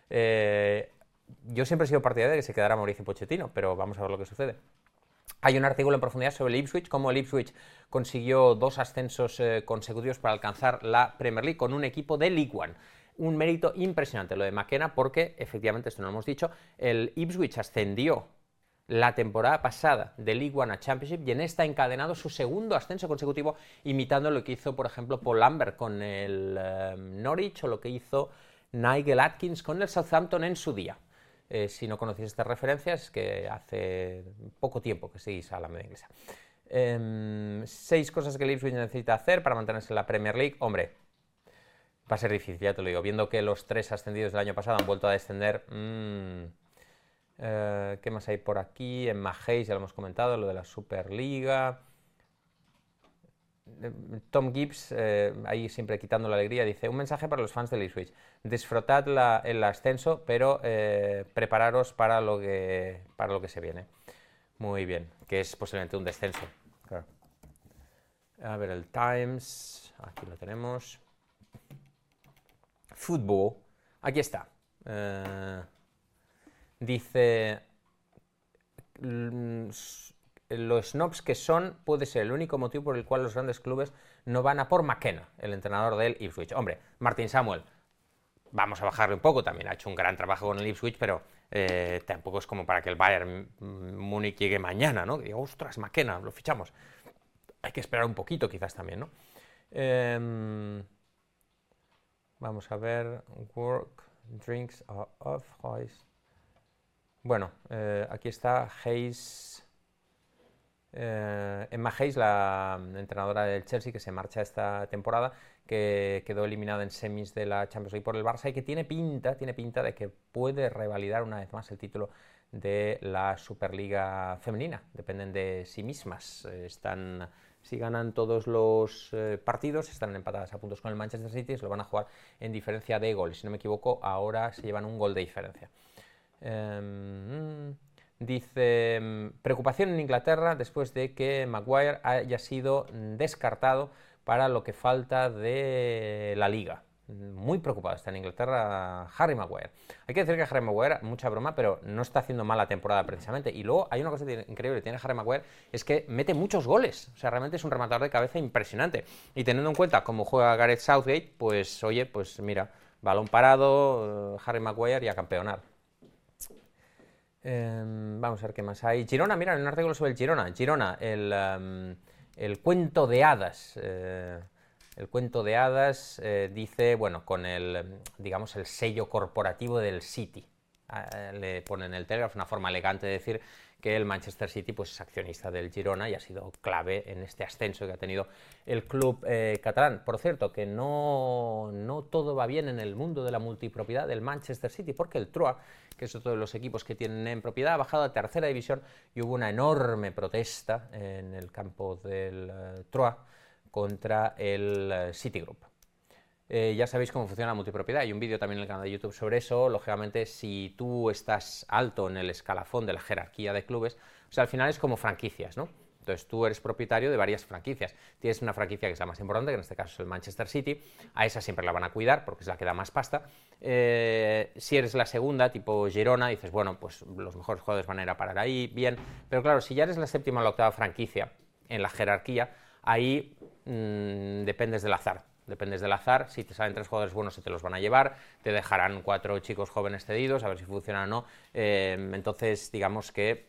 Eh, yo siempre he sido partidario de que se quedara Mauricio Pochettino, pero vamos a ver lo que sucede. Hay un artículo en profundidad sobre el Ipswich, cómo el Ipswich consiguió dos ascensos eh, consecutivos para alcanzar la Premier League con un equipo de League One. Un mérito impresionante lo de McKenna porque, efectivamente, esto no lo hemos dicho, el Ipswich ascendió la temporada pasada de League One a Championship y en esta ha encadenado su segundo ascenso consecutivo, imitando lo que hizo, por ejemplo, Paul Lambert con el eh, Norwich o lo que hizo Nigel Atkins con el Southampton en su día. Eh, si no conocéis estas referencias, es que hace poco tiempo que seguís a la media inglesa. Eh, seis cosas que el Ipswich necesita hacer para mantenerse en la Premier League. Hombre, va a ser difícil, ya te lo digo. Viendo que los tres ascendidos del año pasado han vuelto a descender. Mmm, eh, ¿Qué más hay por aquí? En Mahéis ya lo hemos comentado, lo de la Superliga. Tom Gibbs, eh, ahí siempre quitando la alegría, dice: un mensaje para los fans del Ipswich. Disfrutad la, el ascenso, pero eh, prepararos para lo, que, para lo que se viene. Muy bien, que es posiblemente un descenso. Claro. A ver, el Times, aquí lo tenemos. Fútbol, aquí está. Eh, dice: los snobs que son puede ser el único motivo por el cual los grandes clubes no van a por McKenna, el entrenador del Ipswich. Hombre, Martin Samuel, vamos a bajarle un poco, también ha hecho un gran trabajo con el Ipswich, pero eh, tampoco es como para que el Bayern Múnich llegue mañana, ¿no? Que diga, ostras, McKenna, lo fichamos. Hay que esperar un poquito quizás también, ¿no? Eh, vamos a ver, work, drinks are off, Hayes. Bueno, eh, aquí está Hayes. Eh, Emma Hayes, la entrenadora del Chelsea, que se marcha esta temporada, que quedó eliminada en semis de la Champions League por el Barça y que tiene pinta, tiene pinta de que puede revalidar una vez más el título de la Superliga femenina. Dependen de sí mismas. Eh, están, si ganan todos los eh, partidos, están empatadas a puntos con el Manchester City, se lo van a jugar en diferencia de goles. Si no me equivoco, ahora se llevan un gol de diferencia. Eh, Dice: preocupación en Inglaterra después de que Maguire haya sido descartado para lo que falta de la Liga. Muy preocupado está en Inglaterra Harry Maguire. Hay que decir que Harry Maguire, mucha broma, pero no está haciendo mala temporada precisamente. Y luego hay una cosa increíble que tiene Harry Maguire, es que mete muchos goles. O sea, realmente es un rematador de cabeza impresionante. Y teniendo en cuenta cómo juega Gareth Southgate, pues oye, pues mira, balón parado, Harry Maguire y a campeonar. Eh, vamos a ver qué más hay. Girona, mira, un artículo sobre el Girona. Girona, el, um, el cuento de hadas. Eh, el cuento de hadas eh, dice, bueno, con el, digamos, el sello corporativo del City. Eh, le ponen el Telegraph, una forma elegante de decir que el Manchester City pues, es accionista del Girona y ha sido clave en este ascenso que ha tenido el club eh, catalán. Por cierto, que no, no todo va bien en el mundo de la multipropiedad del Manchester City, porque el Troyes, que es otro de los equipos que tienen en propiedad, ha bajado a tercera división y hubo una enorme protesta en el campo del uh, Troyes contra el uh, Citigroup. Eh, ya sabéis cómo funciona la multipropiedad. Hay un vídeo también en el canal de YouTube sobre eso. Lógicamente, si tú estás alto en el escalafón de la jerarquía de clubes, o sea, al final es como franquicias, ¿no? Entonces tú eres propietario de varias franquicias. Tienes una franquicia que es la más importante, que en este caso es el Manchester City. A esa siempre la van a cuidar porque es la que da más pasta. Eh, si eres la segunda, tipo Girona, dices, bueno, pues los mejores jugadores van a ir a parar ahí, bien. Pero claro, si ya eres la séptima o la octava franquicia en la jerarquía, ahí mmm, dependes del azar. Dependes del azar, si te salen tres jugadores buenos se te los van a llevar, te dejarán cuatro chicos jóvenes cedidos, a ver si funciona o no. Eh, entonces, digamos que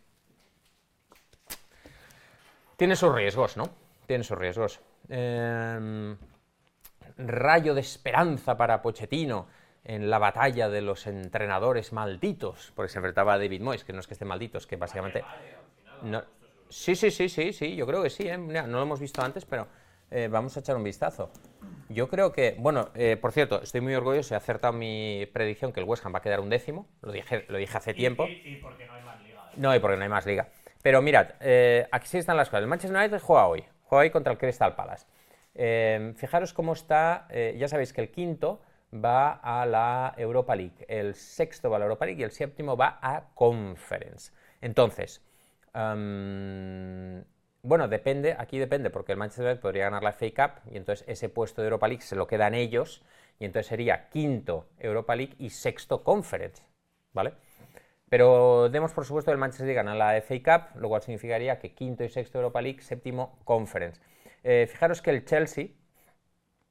tiene sus riesgos, ¿no? Tiene sus riesgos. Eh, rayo de esperanza para Pochettino en la batalla de los entrenadores malditos, porque se enfrentaba a David Moyes, que no es que esté maldito, es que básicamente... No, sí, sí, sí, sí, sí, yo creo que sí, ¿eh? Mira, no lo hemos visto antes, pero eh, vamos a echar un vistazo. Yo creo que, bueno, eh, por cierto, estoy muy orgulloso, he acertado mi predicción que el West Ham va a quedar un décimo, lo dije, lo dije hace tiempo. Y, y, y porque no hay más liga. ¿eh? No, y porque no hay más liga. Pero mirad, eh, aquí están las cosas. El Manchester United juega hoy, juega hoy contra el Crystal Palace. Eh, fijaros cómo está, eh, ya sabéis que el quinto va a la Europa League, el sexto va a la Europa League y el séptimo va a Conference. Entonces, um, bueno, depende, aquí depende, porque el Manchester United podría ganar la F A Cup y entonces ese puesto de Europa League se lo quedan ellos y entonces sería quinto Europa League y sexto Conference, ¿vale? Pero demos por supuesto que el Manchester United gana la F A Cup, lo cual significaría que quinto y sexto Europa League, séptimo Conference. Eh, fijaros que el Chelsea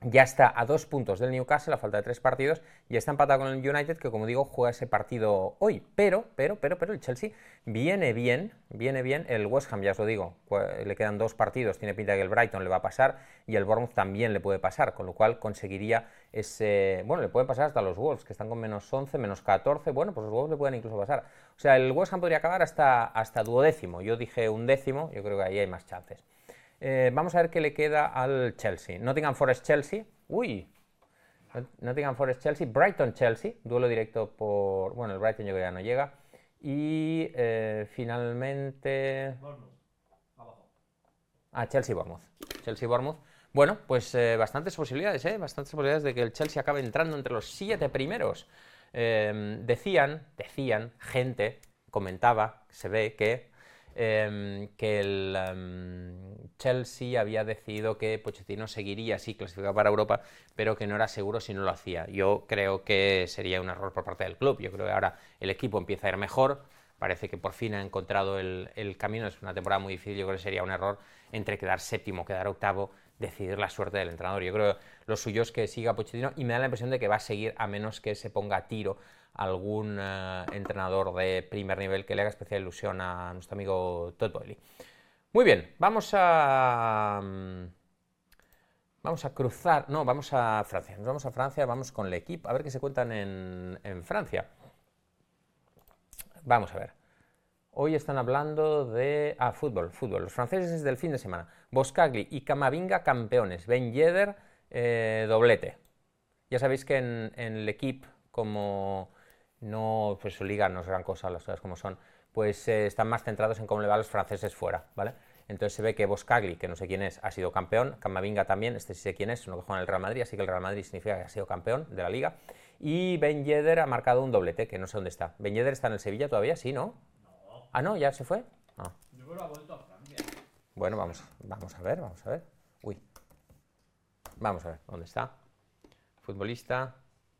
ya está a dos puntos del Newcastle a falta de tres partidos y está empatado con el United, que como digo juega ese partido hoy, pero, pero, pero, pero el Chelsea viene bien, viene bien, el West Ham ya os lo digo, le quedan dos partidos, tiene pinta que el Brighton le va a pasar y el Bournemouth también le puede pasar, con lo cual conseguiría ese, bueno, le puede pasar hasta los Wolves, que están con menos once, menos catorce, bueno, pues los Wolves le pueden incluso pasar, o sea, el West Ham podría acabar hasta, hasta duodécimo, yo dije un décimo, yo creo que ahí hay más chances. Eh, vamos a ver qué le queda al Chelsea. Nottingham Forest-Chelsea. Uy. Nottingham Forest-Chelsea. Brighton-Chelsea. Duelo directo por... Bueno, el Brighton yo creo que ya no llega. Y eh, finalmente... Bournemouth. Abajo. Ah, Chelsea-Bournemouth. Chelsea-Bournemouth. Bueno, pues eh, bastantes posibilidades, ¿eh? Bastantes posibilidades de que el Chelsea acabe entrando entre los siete primeros. Eh, decían, decían, gente comentaba, se ve que... Eh, que el um, Chelsea había decidido que Pochettino seguiría así clasificado para Europa, pero que no era seguro si no lo hacía. Yo creo que sería un error por parte del club. Yo creo que ahora el equipo empieza a ir mejor, parece que por fin ha encontrado el, el camino. Es una temporada muy difícil, yo creo que sería un error entre quedar séptimo, quedar octavo, decidir la suerte del entrenador. Yo creo que lo suyo es que siga Pochettino y me da la impresión de que va a seguir a menos que se ponga a tiro algún uh, entrenador de primer nivel que le haga especial ilusión a nuestro amigo Todd Boehly. Muy bien, vamos a... Um, vamos a cruzar... No, vamos a Francia. Nos vamos a Francia, vamos con el equipo, a ver qué se cuentan en, en Francia. Vamos a ver. Hoy están hablando de... Ah, fútbol, fútbol. Los franceses del fin de semana. Boskagli y Camavinga campeones. Ben Yedder, eh, doblete. Ya sabéis que en, en el equipo, como... no, pues su liga no es gran cosa, las cosas como son, pues eh, están más centrados en cómo le va a los franceses fuera, ¿vale? Entonces se ve que Boskagli, que no sé quién es, ha sido campeón, Camavinga también, este sí sé quién es, uno que juega en el Real Madrid, así que el Real Madrid significa que ha sido campeón de la liga, y Ben Yedder ha marcado un doblete, que no sé dónde está. ¿Ben Yedder está en el Sevilla todavía? Sí, ¿no? No. Ah, no, ¿ya se fue? Ah. Yo creo que ha vuelto a Francia. Bueno, vamos, vamos a ver, vamos a ver. Uy. Vamos a ver, ¿dónde está? Futbolista...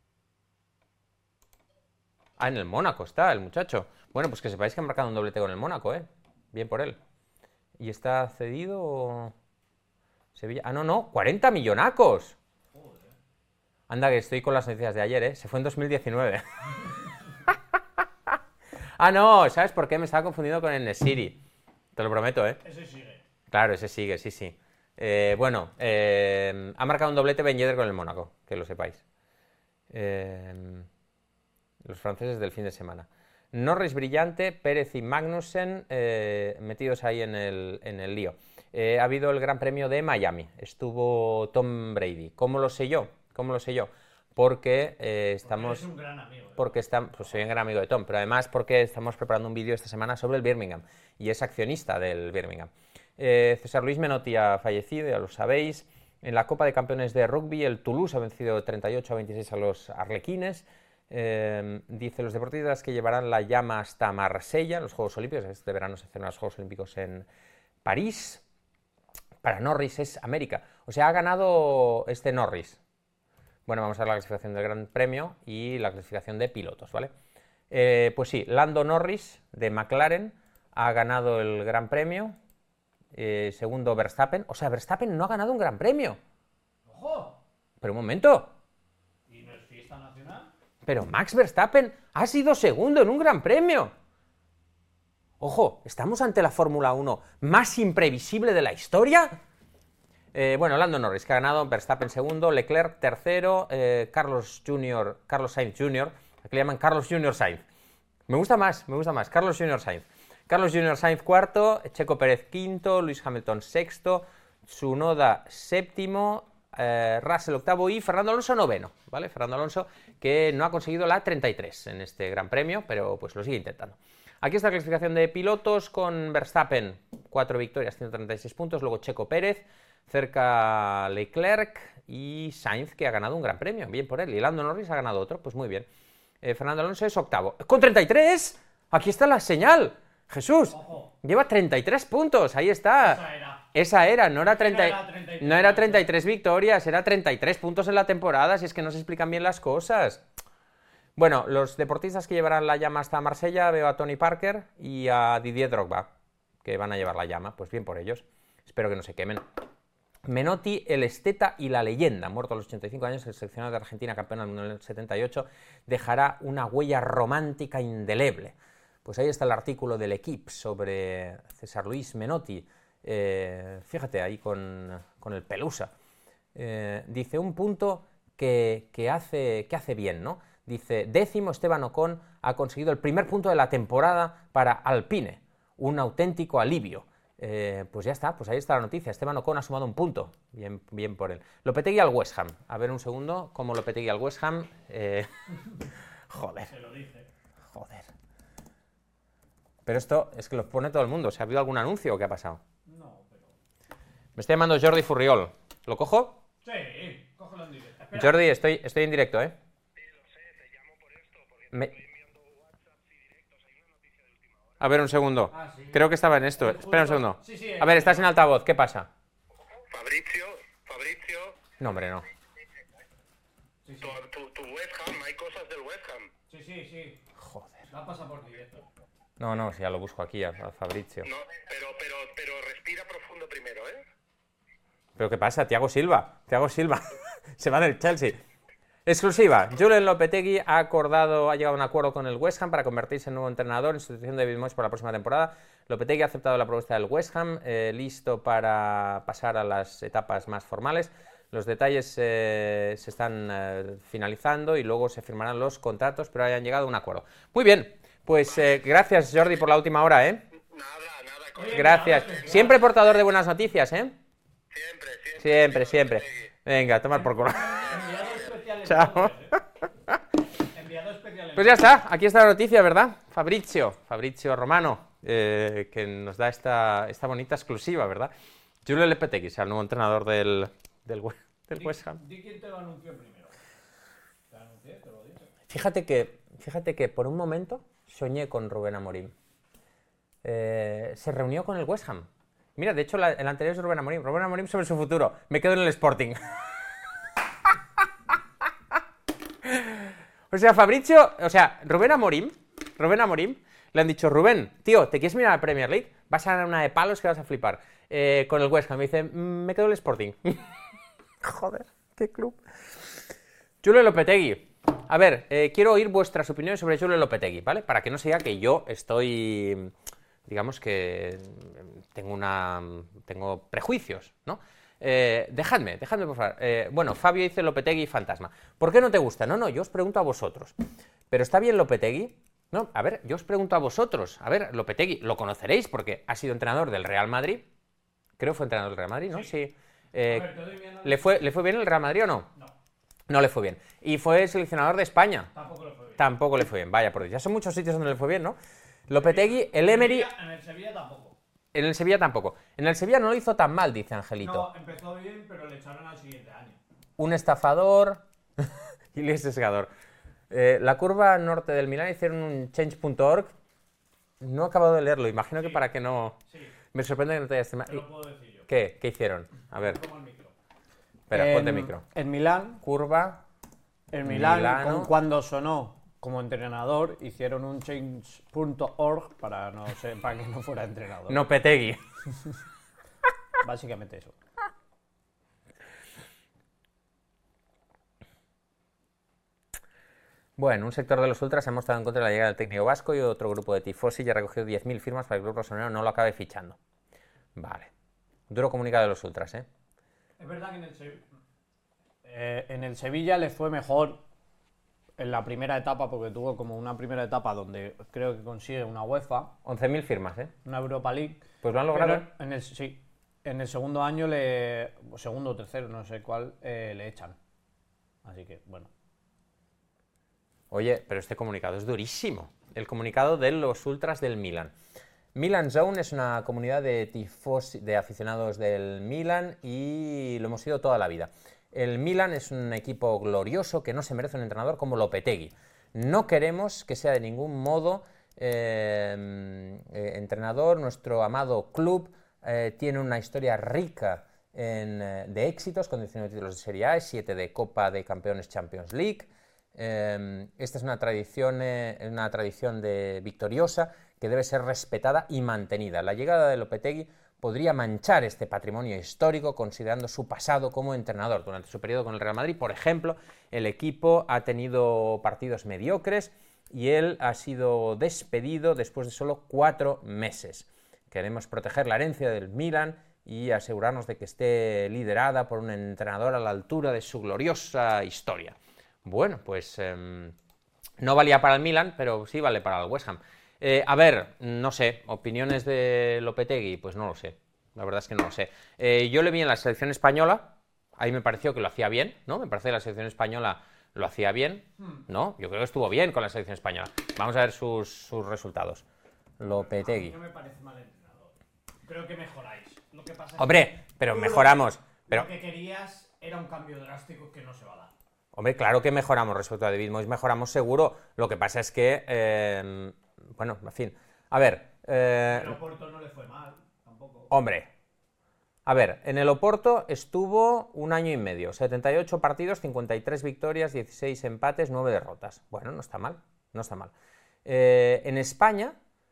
Ah, en el Mónaco está el muchacho. Bueno, pues que sepáis que ha marcado un doblete con el Mónaco, ¿eh? Bien por él. ¿Y está cedido? Sevilla... Ah, no, no, cuarenta millonacos. Joder. Anda, que estoy con las noticias de ayer, ¿eh? Se fue en dos mil diecinueve. Ah, no, ¿sabes por qué? Me estaba confundiendo con el Nesiri. Te lo prometo, ¿eh? Ese sigue. Claro, ese sigue, sí, sí. Eh, bueno, eh, ha marcado un doblete Ben Yedder con el Mónaco, que lo sepáis. Eh... Los franceses del fin de semana. Norris brillante, Pérez y Magnussen eh, metidos ahí en el, en el lío. Eh, ha habido el Gran Premio de Miami. Estuvo Tom Brady. ¿Cómo lo sé yo? ¿Cómo lo sé yo? Porque eh, estamos... Porque eres un gran amigo. ¿eh? Porque está, pues soy un gran amigo de Tom, pero además porque estamos preparando un vídeo esta semana sobre el Birmingham y es accionista del Birmingham. Eh, César Luis Menotti ha fallecido, ya lo sabéis. En la Copa de Campeones de Rugby, el Toulouse ha vencido treinta y ocho a veintiséis a los Arlequines. Eh, dice, los deportistas que llevarán la llama hasta Marsella, los Juegos Olímpicos, este verano se celebran los Juegos Olímpicos en París. Para Norris es América, o sea, ha ganado este Norris. Bueno, vamos a ver la clasificación del Gran Premio y la clasificación de pilotos, ¿vale? Eh, pues sí, Lando Norris de McLaren ha ganado el Gran Premio, eh, segundo Verstappen, o sea, Verstappen no ha ganado un Gran Premio. ¡Ojo! Pero un momento. ¿Y no es fiesta nacional? Pero Max Verstappen ha sido segundo en un Gran Premio. Ojo, ¿estamos ante la Fórmula uno más imprevisible de la historia? Eh, bueno, Lando Norris, que ha ganado, Verstappen segundo, Leclerc tercero, eh, Carlos Junior, Carlos Sainz junior, que le llaman Carlos Junior Sainz. Me gusta más, me gusta más, Carlos Junior Sainz. Carlos Junior Sainz cuarto, Checo Pérez quinto, Lewis Hamilton sexto, Tsunoda séptimo, Eh, Russell octavo y Fernando Alonso noveno, ¿vale? Fernando Alonso que no ha conseguido la treinta y tres en este Gran Premio, pero pues lo sigue intentando. Aquí está la clasificación de pilotos con Verstappen, cuatro victorias, ciento treinta y seis puntos, luego Checo Pérez, cerca Leclerc y Sainz, que ha ganado un Gran Premio, bien por él, y Lando Norris ha ganado otro, pues muy bien. Eh, Fernando Alonso es octavo, con treinta y tres, aquí está la señal, Jesús, Ojo. lleva treinta y tres puntos, ahí está. Esa era. Esa era, no era, treinta, Era treinta y tres, no era treinta y tres victorias, era treinta y tres puntos en la temporada, si es que no se explican bien las cosas. Bueno, los deportistas que llevarán la llama hasta Marsella, veo a Tony Parker y a Didier Drogba, que van a llevar la llama, pues bien por ellos, espero que no se quemen. Menotti, el esteta y la leyenda, muerto a los ochenta y cinco años, el seleccionado de Argentina, campeón en el setenta y ocho, dejará una huella romántica indeleble. Pues ahí está el artículo del Equipe sobre César Luis Menotti, eh, fíjate, ahí con, con el Pelusa. Eh, dice, un punto que, que, hace, que hace bien, ¿no? Dice, décimo, Esteban Ocon ha conseguido el primer punto de la temporada para Alpine, un auténtico alivio. Eh, pues ya está, pues ahí está la noticia. Esteban Ocon ha sumado un punto, bien, bien por él. Lopetegui al West Ham. A ver un segundo, ¿cómo Lopetegui al West Ham? Eh... Joder. Se lo dije. Joder. Pero esto es que lo pone todo el mundo. ¿Se ha habido algún anuncio o qué ha pasado? No, pero... Me está llamando Jordi Furriol. ¿Lo cojo? Sí, cógelo en directo. Espera. Jordi, estoy, estoy en directo, ¿eh? Sí, lo sé, te llamo por esto, porque te Me... estoy enviando WhatsApps y directos, hay una noticia de última hora. A ver, un segundo. Ah, sí. Creo que estaba en esto. Sí, Espera un justo. segundo. Sí, sí, A ver, eh, estás en altavoz. ¿Qué pasa? Fabrizio, Fabrizio, No, hombre, no. Sí, sí, tu, tu, tu West Ham, hay cosas del West Ham. sí, sí, sí. Joder. La pasa por directo. No, no, si ya lo busco aquí, a, a Fabrizio. No, pero, pero, pero respira profundo primero, ¿eh? ¿Pero qué pasa? Thiago Silva. Thiago Silva. Se va del Chelsea. Exclusiva. Julen Lopetegui ha acordado, ha llegado a un acuerdo con el West Ham para convertirse en nuevo entrenador en sustitución de David Moyes por la próxima temporada. Lopetegui ha aceptado la propuesta del West Ham, eh, listo para pasar a las etapas más formales. Los detalles eh, se están eh, finalizando y luego se firmarán los contratos, pero hayan llegado a un acuerdo. Muy bien. Pues eh, gracias, Jordi, por la última hora, ¿eh? Nada, nada, con Oye, Gracias. Siempre portador de buenas noticias, ¿eh? siempre, siempre. Siempre, siempre. Venga, tomar por culo. Enviado especial. Chao. entonces, ¿eh? Enviado especial. Pues ya está, aquí está la noticia, ¿verdad? Fabrizio, Fabrizio Romano, eh, que nos da esta, esta bonita exclusiva, ¿verdad? Julen Lopetegui, sea el nuevo entrenador del, del, We- del Di- West Ham. Di quién te lo anunció primero. Te lo anuncié, te lo dije. Fíjate que, fíjate que por un momento soñé con Rubén Amorim. Eh, se reunió con el West Ham. Mira, de hecho, la- el anterior es Rubén Amorim. Rubén Amorim sobre su futuro. Me quedo en el Sporting. O sea, Fabrizio, o sea, Rubén Amorim, Rubén Amorim, le han dicho, Rubén, tío, ¿te quieres mirar a la Premier League? Vas a ganar una de palos que vas a flipar. Eh, con el West Ham. Me dice, "Mm, me quedo en el Sporting." Joder, qué club. Julen Lopetegui. A ver, eh, quiero oír vuestras opiniones sobre Julen Lopetegui, ¿vale? Para que no sea que yo estoy, digamos que tengo una, tengo prejuicios, ¿no? Eh, dejadme, dejadme por favor. Eh, bueno, Fabio dice Lopetegui fantasma. ¿Por qué no te gusta? No, no, yo os pregunto a vosotros. ¿Pero está bien Lopetegui? No, a ver, yo os pregunto a vosotros. A ver, Lopetegui, lo conoceréis porque ha sido entrenador del Real Madrid. Creo que fue entrenador del Real Madrid, ¿no? Sí. Eh, A ver, te doy mi análisis. ¿le, fue, ¿Le fue bien el Real Madrid o no? No, No le fue bien. Y fue seleccionador de España. tampoco lo fue bien. Tampoco le fue bien. Vaya por Dios. Ya son muchos sitios donde le fue bien, ¿no? Lopetegui, el Emery, Sevilla- En el Sevilla tampoco. en el Sevilla tampoco. En el Sevilla no lo hizo tan mal, dice Angelito. No, empezó bien, pero le echaron al siguiente año. Un estafador y un sesgador. Eh, la curva norte del Milán hicieron un change punto org. No he acabado de leerlo. Imagino que Sí. para que no... Sí, Me sorprende que no te hayas... te lo puedo decir yo. ¿Qué? ¿Qué hicieron? A ver, Como el micro. espera, en, ponte micro. En Milán, Curva... en Milán Milano. con- cuando sonó como entrenador, hicieron un change punto org para, no sé, para que no fuera entrenador. Lopetegui. Básicamente eso. Bueno, un sector de los ultras ha mostrado en contra de la llegada del técnico vasco y otro grupo de tifosi ya ha recogido diez mil firmas para que el club rosonero no lo acabe fichando. Vale. Duro comunicado de los ultras, ¿eh? Es verdad que en el Sevilla... Eh, en el Sevilla le fue mejor en la primera etapa porque tuvo como una primera etapa donde creo que consigue una UEFA, once mil firmas, ¿eh? una Europa League. Pues lo han logrado. Pero en el, sí, en el segundo año, le, o segundo o tercero, no sé cuál, eh, le echan. Así que, bueno. Oye, pero este comunicado es durísimo. El comunicado de los ultras del Milan. Milan Zone es una comunidad de tifosi, de aficionados del Milan y lo hemos sido toda la vida. El Milan es un equipo glorioso que no se merece un entrenador como Lopetegui. No queremos que sea de ningún modo eh, eh, entrenador. Nuestro amado club eh, tiene una historia rica en, eh, de éxitos, con diecinueve títulos de Serie A, siete de Copa de Campeones Champions League. Eh, esta es una tradición, eh, una tradición de victoriosa que debe ser respetada y mantenida. La llegada de Lopetegui podría manchar este patrimonio histórico considerando su pasado como entrenador. Durante su periodo con el Real Madrid, por ejemplo, el equipo ha tenido partidos mediocres y él ha sido despedido después de solo cuatro meses. Queremos proteger la herencia del Milan y asegurarnos de que esté liderada por un entrenador a la altura de su gloriosa historia. Bueno, pues eh, no valía para el Milan, pero sí vale para el West Ham. Eh, a ver, no sé, opiniones de Lopetegui, pues no lo sé, la verdad es que no lo sé. Eh, yo le vi en la selección española, ahí me pareció que lo hacía bien, ¿no? Me parece que la selección española lo hacía bien, ¿no? Yo creo que estuvo bien con la selección española. Vamos a ver sus, sus resultados. Lopetegui. No me parece mal entrenador. Creo que mejoráis. Lo que pasa es Hombre, pero mejoramos. Pero, lo que querías era un cambio drástico que no se va a dar. hombre, claro que mejoramos respecto a David Moyes, mejoramos seguro. Lo que pasa es que, eh, bueno, en fin. A ver. Eh, Pero Porto no le fue mal, tampoco. hombre. A ver, en el Oporto estuvo un año y medio, setenta y ocho partidos, cincuenta y tres victorias, dieciséis empates, nueve derrotas. Bueno, no está mal, no está mal. Eh, en España,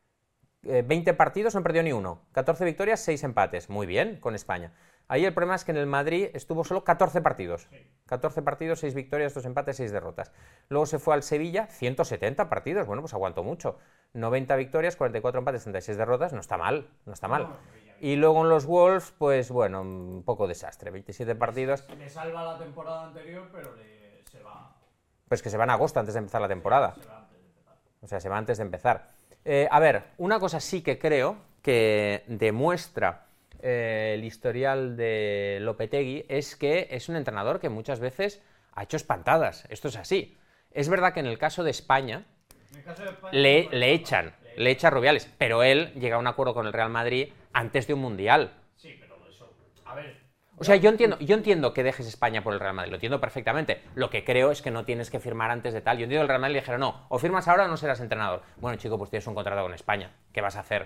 eh, veinte partidos, no perdió ni uno, catorce victorias, seis empates. Muy bien con España. Ahí el problema es que en el Madrid estuvo solo catorce partidos. catorce partidos, seis victorias, dos empates, seis derrotas. Luego se fue al Sevilla, ciento setenta partidos, bueno, pues aguantó mucho. noventa victorias, cuarenta y cuatro empates, treinta y seis derrotas, no está mal, no está mal. Y luego en los Wolves, pues bueno, un poco desastre, veintisiete partidos. Le salva la temporada anterior, pero le, se va. Pues que se van a agosto antes de empezar la temporada. Se va antes de empezar. O sea, se va antes de empezar. Eh, a ver, una cosa sí que creo que demuestra eh, el historial de Lopetegui es que es un entrenador que muchas veces ha hecho espantadas. Esto es así. Es verdad que en el caso de España, En el caso de España, le, no, le echan, le echa a Rubiales, pero él llega a un acuerdo con el Real Madrid antes de un Mundial. Sí, pero eso. A ver. O sea, yo entiendo, yo entiendo que dejes España por el Real Madrid, lo entiendo perfectamente. Lo que creo es que no tienes que firmar antes de tal. Yo entiendo que el Real Madrid le dijera, no, o firmas ahora o no serás entrenador. Bueno, chico, pues tienes un contrato con España. ¿Qué vas a hacer?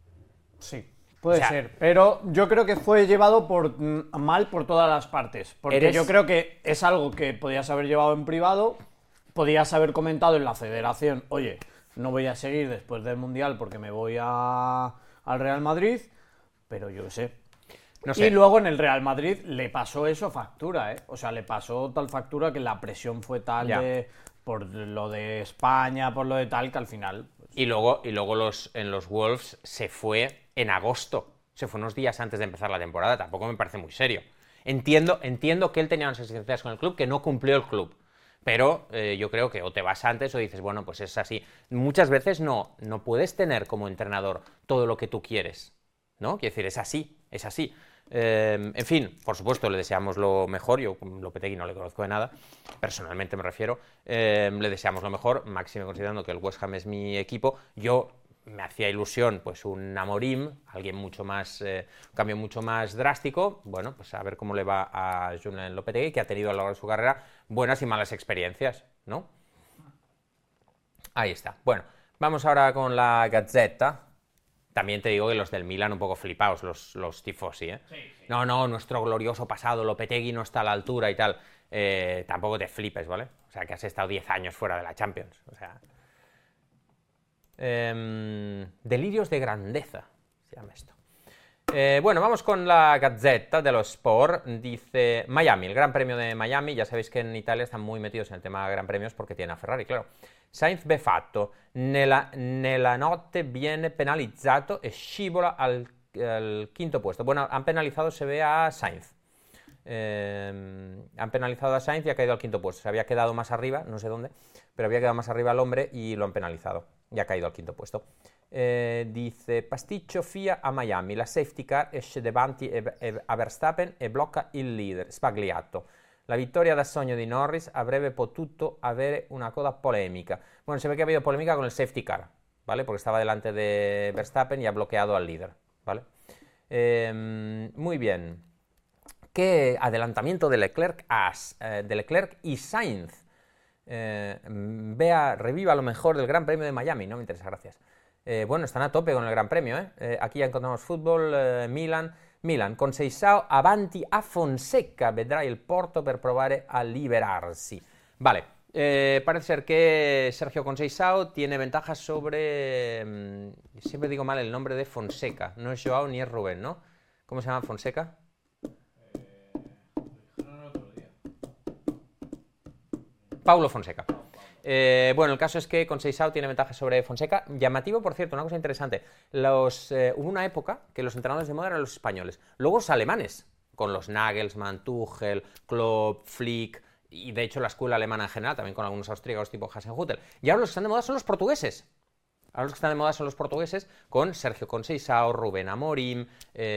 Sí, puede O sea, ser. Pero yo creo que fue llevado por, mm, mal por todas las partes. Porque Eres- yo creo que es algo que podías haber llevado en privado, podías haber comentado en la federación, oye, no voy a seguir después del Mundial porque me voy a, al Real Madrid, pero yo qué sé. No sé. Y luego en el Real Madrid le pasó eso factura, ¿eh? O sea, le pasó tal factura que la presión fue tal Ya. de, por lo de España, por lo de tal, que al final... pues, Y luego, y luego los, en los Wolves se fue en agosto. Se fue unos días antes de empezar la temporada. Tampoco me parece muy serio. Entiendo, entiendo que él tenía unas exigencias con el club que no cumplió el club. Pero eh, yo creo que o te vas antes o dices, bueno, pues es así. Muchas veces no, no puedes tener como entrenador todo lo que tú quieres, ¿no? Quiero decir, es así, es así. Eh, en fin, por supuesto, le deseamos lo mejor. Yo, Lopetegui, no le conozco de nada, personalmente me refiero. Eh, le deseamos lo mejor, máxime considerando que el West Ham es mi equipo. Yo me hacía ilusión, pues un Amorim, alguien mucho más, eh, un cambio mucho más drástico. Bueno, pues a ver cómo le va a Julen Lopetegui, que ha tenido a lo largo de su carrera buenas y malas experiencias, ¿no? Ahí está. Bueno, vamos ahora con la Gazzetta. También te digo que los del Milan un poco flipados, los, los tifosi, ¿eh? Sí, sí. No, no, nuestro glorioso pasado, Lopetegui no está a la altura y tal. Eh, tampoco te flipes, ¿vale? O sea, que has estado diez años fuera de la Champions. O sea... Eh, delirios de grandeza, se llama esto. Eh, bueno, vamos con la Gazzetta dello Sport. Dice Miami, el Gran Premio de Miami. Ya sabéis que en Italia están muy metidos en el tema de Gran Premios porque tienen a Ferrari, claro. Sainz befatto, nella, nella notte viene penalizzato e scivola al, al quinto puesto. Bueno, han penalizado, se ve, a Sainz. Eh, han penalizado a Sainz y ha caído al quinto puesto. Se había quedado más arriba, no sé dónde, pero había quedado más arriba el hombre y lo han penalizado. Y ha caído al quinto puesto. Eh, dice, pasticcio F I A a Miami, la safety car esce davanti a Verstappen e blocca il leader, Spagliato. La vittoria da sogno di Norris avrebbe potuto avere una coda polemica. Bueno, se ve que ha habido polémica con el safety car, ¿vale? Porque estaba delante de Verstappen y ha bloqueado al líder, ¿vale? Eh, muy bien. ¿Qué adelantamiento de Leclerc, a, eh, de Leclerc y Sainz? Eh, vea, reviva lo mejor del Gran Premio de Miami, no me interesa, gracias. Eh, bueno, están a tope con el Gran Premio, ¿eh? Eh, aquí ya encontramos fútbol, eh, Milan, Milan, con Seisao avanti a Fonseca, vedrà il Porto per provare a liberarsi. Vale, eh, parece ser que Sergio Conceição tiene ventajas sobre... mm, siempre digo mal el nombre de Fonseca. No es Joao ni es Rubén, ¿no? ¿Cómo se llama Fonseca? Dijeron el otro día. Paulo Fonseca. Eh, bueno, el caso es que Conceição tiene ventajas sobre Fonseca. Llamativo, por cierto, una cosa interesante. Los, eh, hubo una época que los entrenadores de moda eran los españoles. Luego los alemanes, con los Nagelsmann, Tuchel, Klopp, Flick, y de hecho la escuela alemana en general, también con algunos austríacos tipo Hasenhüttl. Y ahora los que están de moda son los portugueses. Ahora los que están de moda son los portugueses, con Sergio Conceição, Rubén Amorim,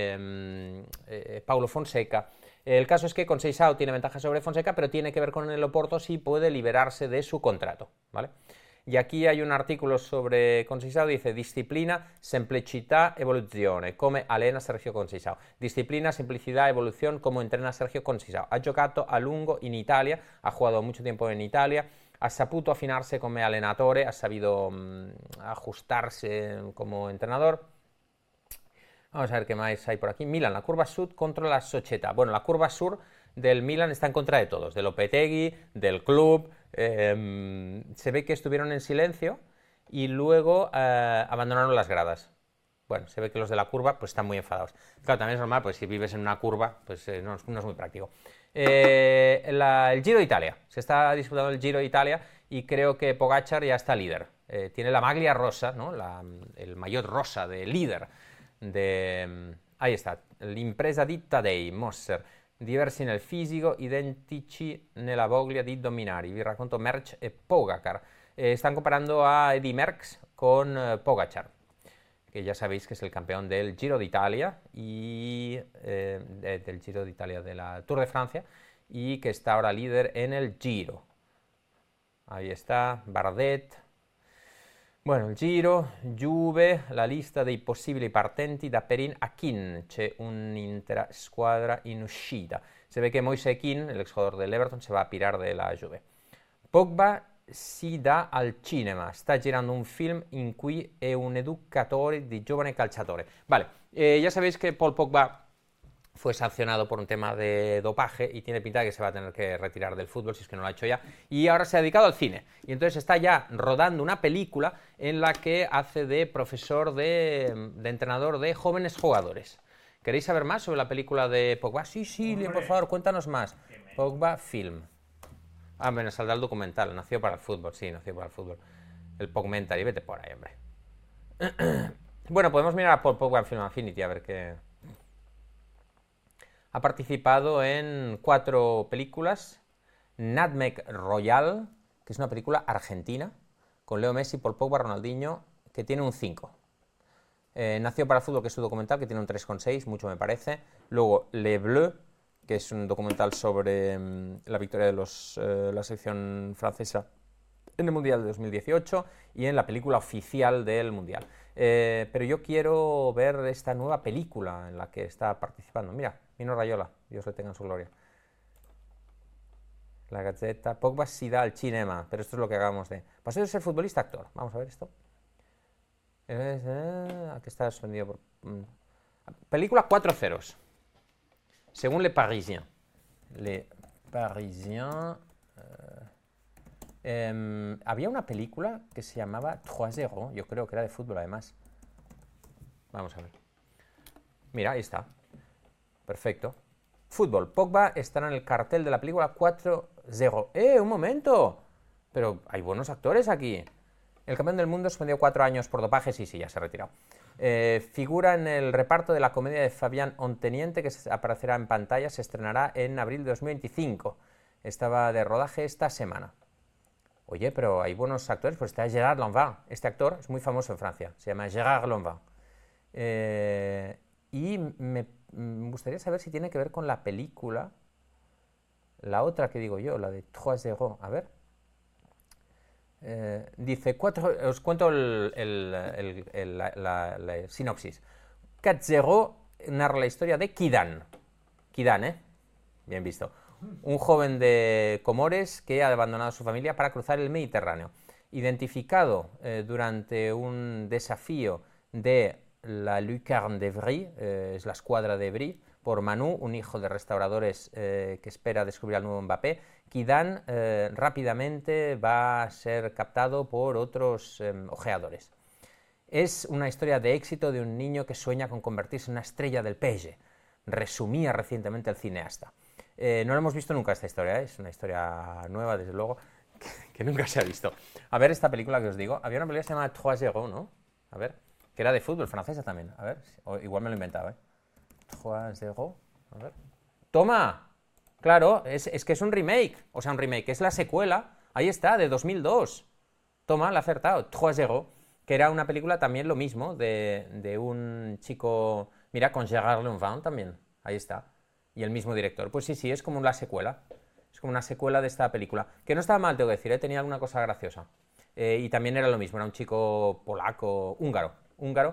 eh, eh, Paulo Fonseca. El caso es que Conceição tiene ventaja sobre Fonseca, pero tiene que ver con el Oporto si puede liberarse de su contrato, ¿vale? Y aquí hay un artículo sobre Conceição, dice disciplina, semplicità, evoluzione, come allena Sergio Conceição. Disciplina, simplicidad, evolución, como entrena Sergio Conceição. Ha giocato a lungo in Italia, ha jugado mucho tiempo en Italia, ha saputo afinarse come allenatore, ha sabido um, ajustarse como entrenador. Vamos a ver qué más hay por aquí. Milan, la curva sud contra la Società. Bueno, la curva sur del Milan está en contra de todos, de Lopetegui, del club. Eh, se ve que estuvieron en silencio y luego eh, abandonaron las gradas. Bueno, se ve que los de la curva pues están muy enfadados. Claro, también es normal, pues si vives en una curva, pues eh, no, no es muy práctico. Eh, la, el Giro de Italia. Se está disputando el Giro de Italia y creo que Pogačar ya está líder. Eh, tiene la maglia rosa, ¿no? La, el maillot rosa de líder. De, ahí está, l'impresa di Tadei, Mosser, diversi nel fisico, identici nella voglia di dominare. Vi racconto Merckx e Pogacar. Eh, están comparando a Eddy Merckx con eh, Pogačar, que ya sabéis que es el campeón del Giro de Italia y eh, de, del Giro de Italia, de la Tour de Francia, y que está ahora líder en el Giro. Ahí está, Bardet. Bueno, il Giro, Juve, la lista dei possibili partenti da Perin a Keane, c'è un'intera squadra in uscita. Se ve que Moise Keane, el exjugador del Everton, se va a pirar de la Juve. Pogba si dà al cinema, sta girando un film in cui è un educatore di giovane calciatore. Vale, eh, ya sabéis que Paul Pogba fue sancionado por un tema de dopaje y tiene pinta de que se va a tener que retirar del fútbol, si es que no lo ha hecho ya, y ahora se ha dedicado al cine, y entonces está ya rodando una película en la que hace de profesor, de, de entrenador de jóvenes jugadores. ¿Queréis saber más sobre la película de Pogba? Sí, sí, Liam, por favor, cuéntanos más. Pogba Film. Ah, bueno, saldrá el documental, nació para el fútbol, sí, nació para el fútbol. El Pogmentary, vete por ahí, hombre. Bueno, podemos mirar a Paul Pogba en Film Affinity, a ver qué... Ha participado en cuatro películas. Nutmeg Royale, que es una película argentina, con Leo Messi, Paul Pogba, Ronaldinho, que tiene un cinco. Eh, Nació para el fútbol, que es su documental, que tiene un tres coma seis, mucho me parece. Luego Le Bleu, que es un documental sobre um, la victoria de los, uh, la selección francesa en el Mundial de dos mil dieciocho y en la película oficial del Mundial. Eh, pero yo quiero ver esta nueva película en la que está participando. Mira, Mino Raiola, Dios le tenga en su gloria. La Gazzetta. Pogba si da al cinema, pero esto es lo que hagamos de... ¿Pasó de ser futbolista actor? Vamos a ver esto. Eh, aquí está suspendido por... Película cuatro ceros. Según Le Parisien. Le Parisien... Eh, eh, había una película que se llamaba tres cero, yo creo que era de fútbol además. Vamos a ver. Mira, ahí está. Perfecto. Fútbol. Pogba estará en el cartel de la película cuatro cero. ¡Eh, un momento! Pero hay buenos actores aquí. El campeón del mundo suspendió cuatro años por dopaje. Sí, sí, ya se ha retirado. Eh, figura en el reparto de la comedia de Fabián Onteniente, que aparecerá en pantalla. Se estrenará en abril de dos mil veinticinco. Estaba de rodaje esta semana. Oye, pero hay buenos actores. Pues está Gérard Lanvin. Este actor es muy famoso en Francia. Se llama Gérard Lanvin. Eh, y me, me gustaría saber si tiene que ver con la película, la otra que digo yo, la de tres cero. A ver. Eh, dice, cuatro, os cuento el, el, el, el, la, la, la sinopsis. cuatro cero narra la historia de Kidan. Kidan, ¿eh? Bien visto. Un joven de Comores que ha abandonado a su familia para cruzar el Mediterráneo. Identificado eh, durante un desafío de la Lucarne d'Evry, eh, es la escuadra de Evry, por Manu, un hijo de restauradores eh, que espera descubrir al nuevo Mbappé. Zidane eh, rápidamente va a ser captado por otros eh, ojeadores. Es una historia de éxito de un niño que sueña con convertirse en una estrella del P S G, resumía recientemente el cineasta. Eh, no lo hemos visto nunca esta historia, ¿eh? Es una historia nueva, desde luego, que, que nunca se ha visto. A ver esta película que os digo, había una película que se llama trois zéro, ¿no? A ver, que era de fútbol, francesa también, a ver, o igual me lo he inventado, ¿eh? trois zéro, a ver. ¡Toma! Claro, es, es que es un remake, o sea, un remake, es la secuela, ahí está, de dos mil dos. Toma, la ha acertado, trois zéro, que era una película también lo mismo, de, de un chico, mira, con Gérard Lanvin también, ahí está, y el mismo director. Pues sí, sí, es como la secuela, es como una secuela de esta película, que no estaba mal, tengo que decir, ¿eh? Tenía alguna cosa graciosa. Eh, y también era lo mismo, era un chico polaco, húngaro, húngaro,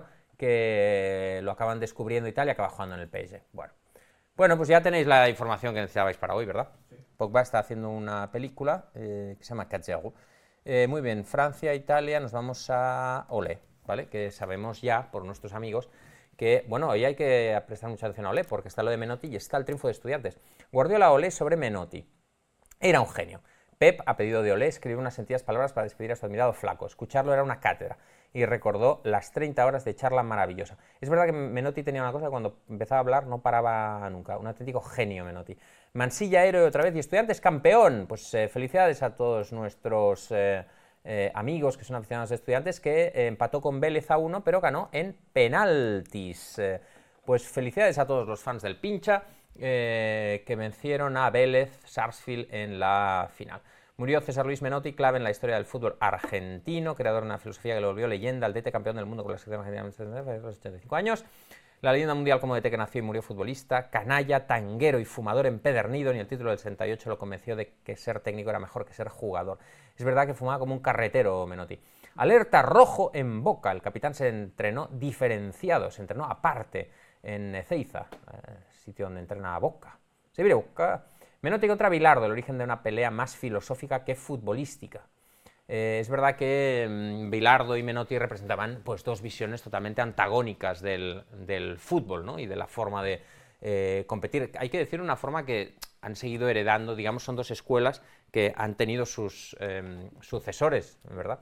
que lo acaban descubriendo y tal, y acaba jugando en el P S G. Bueno. Bueno, pues ya tenéis la información que necesitabais para hoy, ¿verdad? Sí. Pogba está haciendo una película eh, que se llama quatre zéro. Eh, muy bien, Francia, Italia, nos vamos a Olé, ¿vale? Que sabemos ya, por nuestros amigos, que, bueno, hoy hay que prestar mucha atención a Olé, porque está lo de Menotti y está el triunfo de Estudiantes. Guardiola Olé sobre Menotti. Era un genio. Pep, a pedido de Olé, escribió unas sentidas palabras para despedir a su admirado flaco. Escucharlo era una cátedra y recordó las treinta horas de charla maravillosa. Es verdad que Menotti tenía una cosa que cuando empezaba a hablar no paraba nunca. Un auténtico genio, Menotti. Mansilla, héroe otra vez y Estudiantes campeón. Pues eh, felicidades a todos nuestros eh, eh, amigos que son aficionados de Estudiantes, que eh, empató con Vélez a uno, pero ganó en penaltis. Eh, pues felicidades a todos los fans del Pincha, Eh, que vencieron a Vélez Sarsfield en la final. Murió César Luis Menotti, clave en la historia del fútbol argentino, creador de una filosofía que lo volvió leyenda, al D T campeón del mundo con la selección argentina a los ochenta y cinco años. La leyenda mundial como D T que nació y murió futbolista, canalla, tanguero y fumador empedernido, ni el título del sesenta y ocho lo convenció de que ser técnico era mejor que ser jugador. Es verdad que fumaba como un carretero Menotti. Alerta rojo en Boca, el capitán se entrenó diferenciado, se entrenó aparte en Ezeiza, eh, sitio donde entrena a Boca. Se viene Boca. Menotti contra Bilardo, el origen de una pelea más filosófica que futbolística. Eh, es verdad que mmm, Bilardo y Menotti representaban pues, dos visiones totalmente antagónicas del, del fútbol, ¿no? Y de la forma de eh, competir. Hay que decir una forma que han seguido heredando, digamos, son dos escuelas que han tenido sus eh, sucesores, ¿verdad?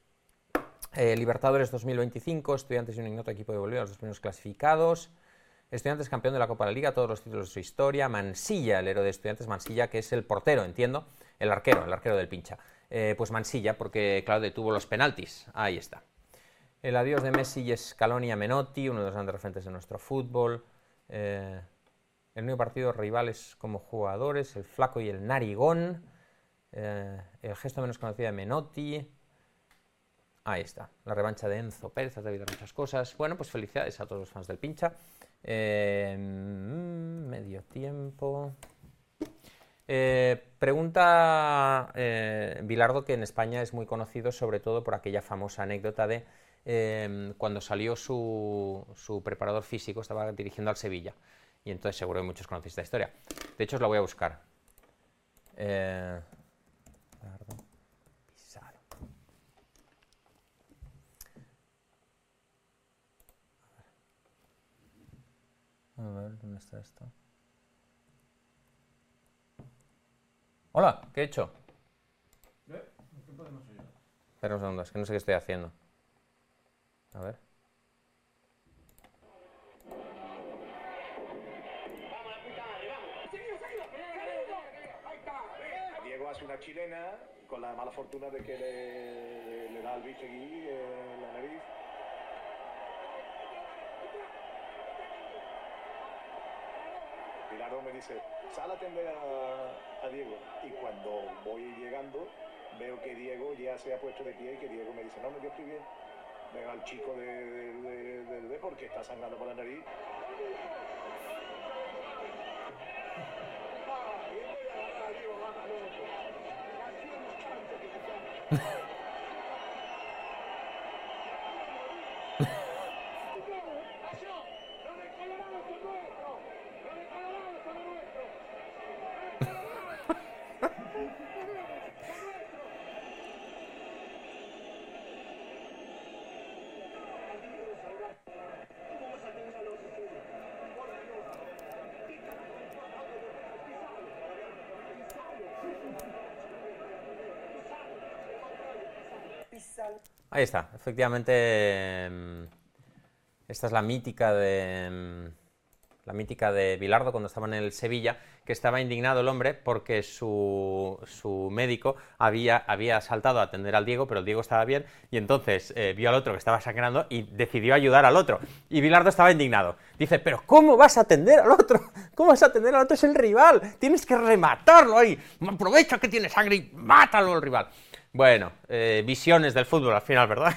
Eh, Libertadores dos mil veinticinco, Estudiantes y un ignoto equipo de Bolivia, los dos primeros clasificados. Estudiantes campeón de la Copa de la Liga, todos los títulos de su historia. Mansilla, el héroe de Estudiantes, Mansilla, que es el portero, entiendo, el arquero, el arquero del Pincha. Eh, pues Mansilla, porque, claro, detuvo los penaltis. Ahí está. El adiós de Messi y Scaloni a Menotti, uno de los grandes referentes de nuestro fútbol. Eh, el nuevo partido, rivales como jugadores, el flaco y el narigón. Eh, el gesto menos conocido de Menotti. Ahí está, la revancha de Enzo Pérez, ha habido muchas cosas. Bueno, pues felicidades a todos los fans del Pincha. Eh, medio tiempo. Eh, pregunta eh, Bilardo, que en España es muy conocido sobre todo por aquella famosa anécdota de eh, cuando salió su, su preparador físico, estaba dirigiendo al Sevilla. Y entonces seguro que muchos conocéis esta historia. De hecho, os la voy a buscar. Eh, A ver, ¿dónde está esto? Hola, ¿qué he hecho? ¿Eh? ¿Qué podemos ayudar? Espera un segundo, es que no sé qué estoy haciendo. A ver. Diego hace una chilena con la mala fortuna de que le, le da al bíceps en la nariz. Bilardo me dice, sal a atender a, a Diego. Y cuando voy llegando, veo que Diego ya se ha puesto de pie y que Diego me dice, no, no, yo estoy bien. Venga al chico de, de, de, de porque está sangrando por la nariz. Ahí está, efectivamente, eh, esta es la mítica de eh, la mítica de Bilardo cuando estaba en el Sevilla, que estaba indignado el hombre porque su, su médico había, había saltado a atender al Diego, pero el Diego estaba bien, y entonces eh, vio al otro que estaba sangrando y decidió ayudar al otro. Y Bilardo estaba indignado. Dice, pero ¿cómo vas a atender al otro? ¿Cómo vas a atender al otro? Es el rival, tienes que rematarlo ahí. Aprovecha que tiene sangre y mátalo al rival. Bueno, eh, visiones del fútbol al final, ¿verdad?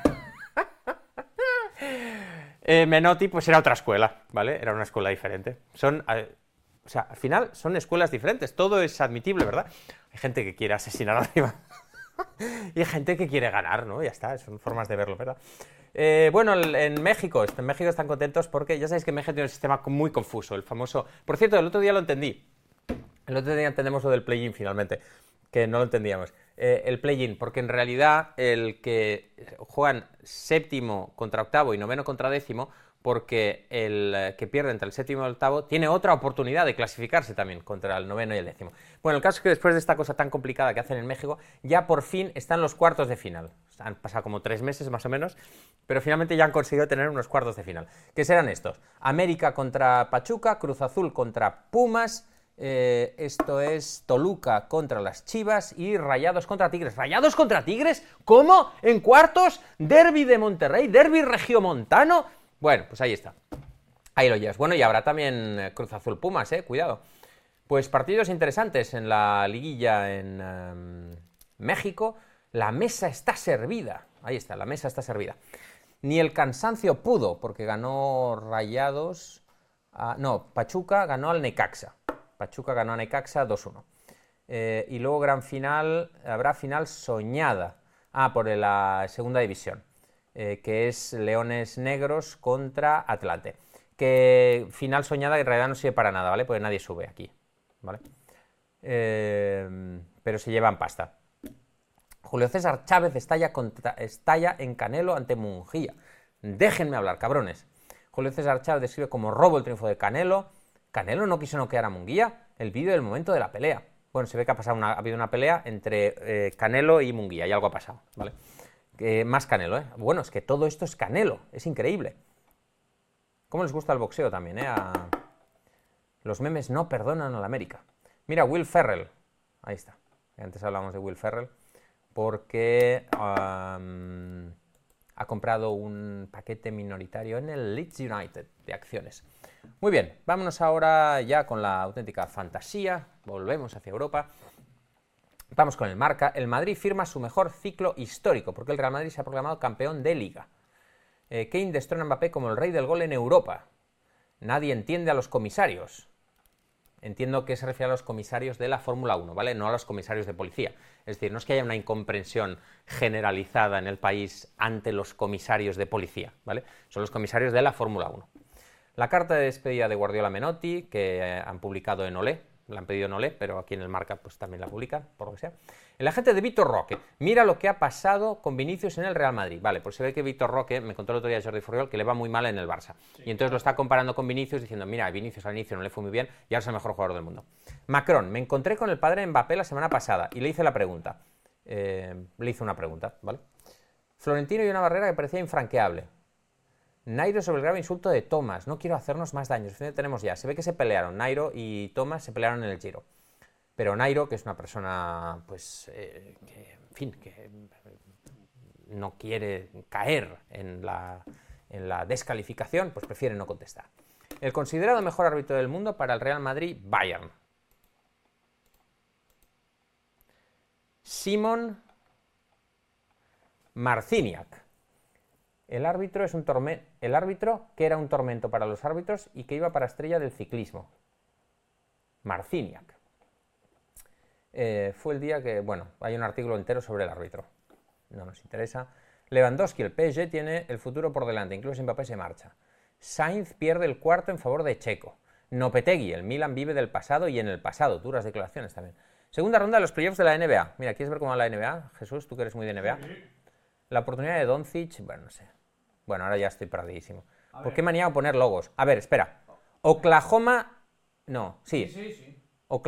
eh, Menotti pues era otra escuela, ¿vale? Era una escuela diferente. Son... Eh, O sea, al final son escuelas diferentes, todo es admitible, ¿verdad? Hay gente que quiere asesinar al rival y hay gente que quiere ganar, ¿no? Ya está, son formas de verlo, ¿verdad? Eh, bueno, en México, en México están contentos porque ya sabéis que México tiene un sistema muy confuso, el famoso... Por cierto, el otro día lo entendí, el otro día entendemos lo del play-in finalmente, que no lo entendíamos. Eh, el play-in, porque en realidad el que juegan séptimo contra octavo y noveno contra décimo, porque el que pierde entre el séptimo y el octavo tiene otra oportunidad de clasificarse también contra el noveno y el décimo. Bueno, el caso es que después de esta cosa tan complicada que hacen en México, ya por fin están los cuartos de final. Han pasado como tres meses más o menos, pero finalmente ya han conseguido tener unos cuartos de final. ¿Qué serán estos? América contra Pachuca, Cruz Azul contra Pumas, eh, esto es Toluca contra las Chivas y Rayados contra Tigres. ¿Rayados contra Tigres? ¿Cómo? ¿En cuartos? ¿Derbi de Monterrey? ¿Derbi regiomontano? Bueno, pues ahí está. Ahí lo llevas. Bueno, y habrá también Cruz Azul Pumas, eh, cuidado. Pues partidos interesantes en la liguilla en um, México. La mesa está servida. Ahí está, la mesa está servida. Ni el cansancio pudo, porque ganó Rayados... Uh, no, Pachuca ganó al Necaxa. Pachuca ganó a Necaxa dos uno. Eh, y luego gran final, habrá final soñada. Ah, por la segunda división. Eh, que es Leones Negros contra Atlante. Que final soñada en realidad no sirve para nada, ¿vale? Porque nadie sube aquí, ¿vale? Eh, pero se llevan pasta. Julio César Chávez estalla, contra, estalla en Canelo ante Munguía. Déjenme hablar, cabrones. Julio César Chávez describe como robo el triunfo de Canelo. Canelo no quiso noquear a Munguía. El vídeo del momento de la pelea. Bueno, se ve que ha, pasado una, ha habido una pelea entre eh, Canelo y Munguía y algo ha pasado, ¿vale? Eh, más Canelo, ¿eh? Bueno, es que todo esto es Canelo, es increíble. ¿Cómo les gusta el boxeo también, eh? A... Los memes no perdonan a la América. Mira, Will Ferrell, ahí está. Antes hablamos de Will Ferrell, porque um, ha comprado un paquete minoritario en el Leeds United de acciones. Muy bien, vámonos ahora ya con la auténtica fantasía, volvemos hacia Europa. Vamos con el Marca. El Madrid firma su mejor ciclo histórico, porque el Real Madrid se ha proclamado campeón de Liga. Eh, Kane destrona a Mbappé como el rey del gol en Europa. Nadie entiende a los comisarios. Entiendo que se refiere a los comisarios de la Fórmula uno, ¿vale? No a los comisarios de policía. Es decir, no es que haya una incomprensión generalizada en el país ante los comisarios de policía, ¿vale? Son los comisarios de la Fórmula uno. La carta de despedida de Guardiola Menotti, que eh, han publicado en Olé. La han pedido en Olé, pero aquí en el Marca pues también la publican, por lo que sea. El agente de Vitor Roque. Mira lo que ha pasado con Vinicius en el Real Madrid. Vale, pues se ve que Vitor Roque, me contó el otro día Jordi Furriol, que le va muy mal en el Barça. Sí. Y entonces lo está comparando con Vinicius diciendo, mira, Vinicius al inicio no le fue muy bien y ahora es el mejor jugador del mundo. Macron. Me encontré con el padre de Mbappé la semana pasada y le hice la pregunta. Eh, le hice una pregunta, ¿vale? Florentino y una barrera que parecía infranqueable. Nairo sobre el grave insulto de Thomas. No quiero hacernos más daños. Tenemos ya. Se ve que se pelearon. Nairo y Thomas se pelearon en el Giro. Pero Nairo, que es una persona, pues, eh, que, en fin, que no quiere caer en la, en la descalificación, pues prefiere no contestar. El considerado mejor árbitro del mundo para el Real Madrid, Bayern. Simon Marciniak. El árbitro, es un torme- el árbitro que era un tormento para los árbitros y que iba para estrella del ciclismo. Marciniak. Eh, fue el día que, bueno, hay un artículo entero sobre el árbitro. No nos interesa. Lewandowski, el P S G tiene el futuro por delante, incluso si Mbappé se marcha. Sainz pierde el cuarto en favor de Checo. Lopetegui, el Milan vive del pasado y en el pasado. Duras declaraciones también. Segunda ronda de los playoffs de la N B A. Mira, ¿quieres ver cómo va la N B A? Jesús, tú que eres muy de N B A. La oportunidad de Doncic, bueno, no sé. Bueno, ahora ya estoy perdidísimo. ¿Por qué manía poner logos? A ver, espera. Oklahoma... No, sí. Sí, sí, sí.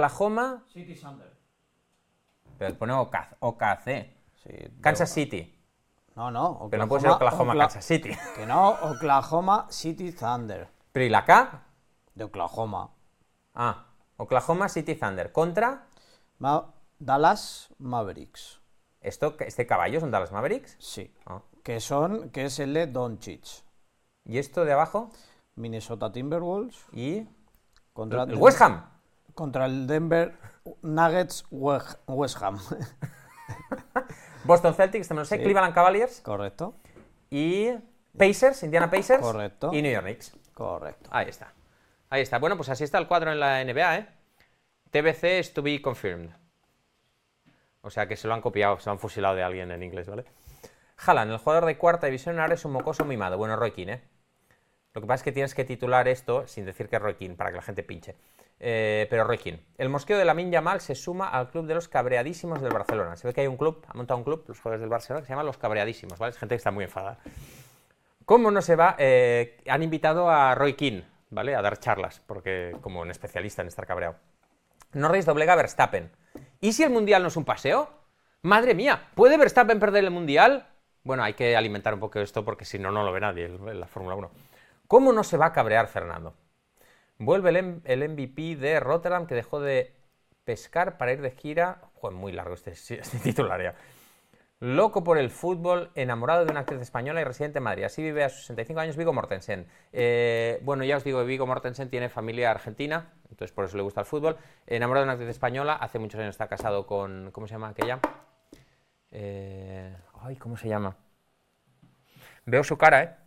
Oklahoma... City Thunder. Pero pone O K C. Sí, Kansas City. No, no. Oklahoma, Pero no puede ser Oklahoma, Okla- Kansas City. Que no, Oklahoma City Thunder. Pero ¿y la K? De Oklahoma. Ah, Oklahoma City Thunder. ¿Contra? Ma- Dallas Mavericks. ¿Esto, ¿Este caballo son Dallas Mavericks? Sí. Ah. Que son, que es el de Doncic. ¿Y esto de abajo? Minnesota Timberwolves ¿Y contra el West Ham? contra el Denver Nuggets West West Ham. Boston Celtics, no sé, Sí. Cleveland Cavaliers Correcto. y Pacers, Indiana Pacers. Correcto. Y New York Knicks. Correcto. Ahí está. Ahí está. Bueno, pues así está el cuadro en la N B A, ¿eh? T B C is to be confirmed. O sea que se lo han copiado, se lo han fusilado de alguien en inglés, ¿vale? Haaland, el jugador de cuarta división, ahora es un mocoso mimado. Bueno, Roy Keane, ¿eh? Lo que pasa es que tienes que titular esto sin decir que es Roy Keane, para que la gente pinche. Eh, pero Roy Keane. El mosqueo de Lamine Yamal se suma al club de los cabreadísimos del Barcelona. Se ve que hay un club, ha montado un club, los jugadores del Barcelona, que se llama Los Cabreadísimos, ¿vale? Es gente que está muy enfadada. ¿Cómo no se va? Eh, han invitado a Roy Keane, ¿vale? A dar charlas, porque como un especialista en estar cabreado. Norris doblega a Verstappen. ¿Y si el Mundial no es un paseo? Madre mía, ¿puede Verstappen perder el Mundial? Bueno, hay que alimentar un poco esto porque si no, no lo ve nadie en la Fórmula uno. ¿Cómo no se va a cabrear Fernando? Vuelve el, M- el M V P de Rotterdam que dejó de pescar para ir de gira. Joder, muy largo este, este titular ya. Loco por el fútbol, enamorado de una actriz española y residente en Madrid. Así vive a sus sesenta y cinco años Viggo Mortensen. Eh, bueno, ya os digo, Viggo Mortensen tiene familia argentina, entonces por eso le gusta el fútbol. Enamorado de una actriz española, hace muchos años está casado con... ¿Cómo se llama aquella? Eh, ay, ¿cómo se llama? Veo su cara, ¿eh?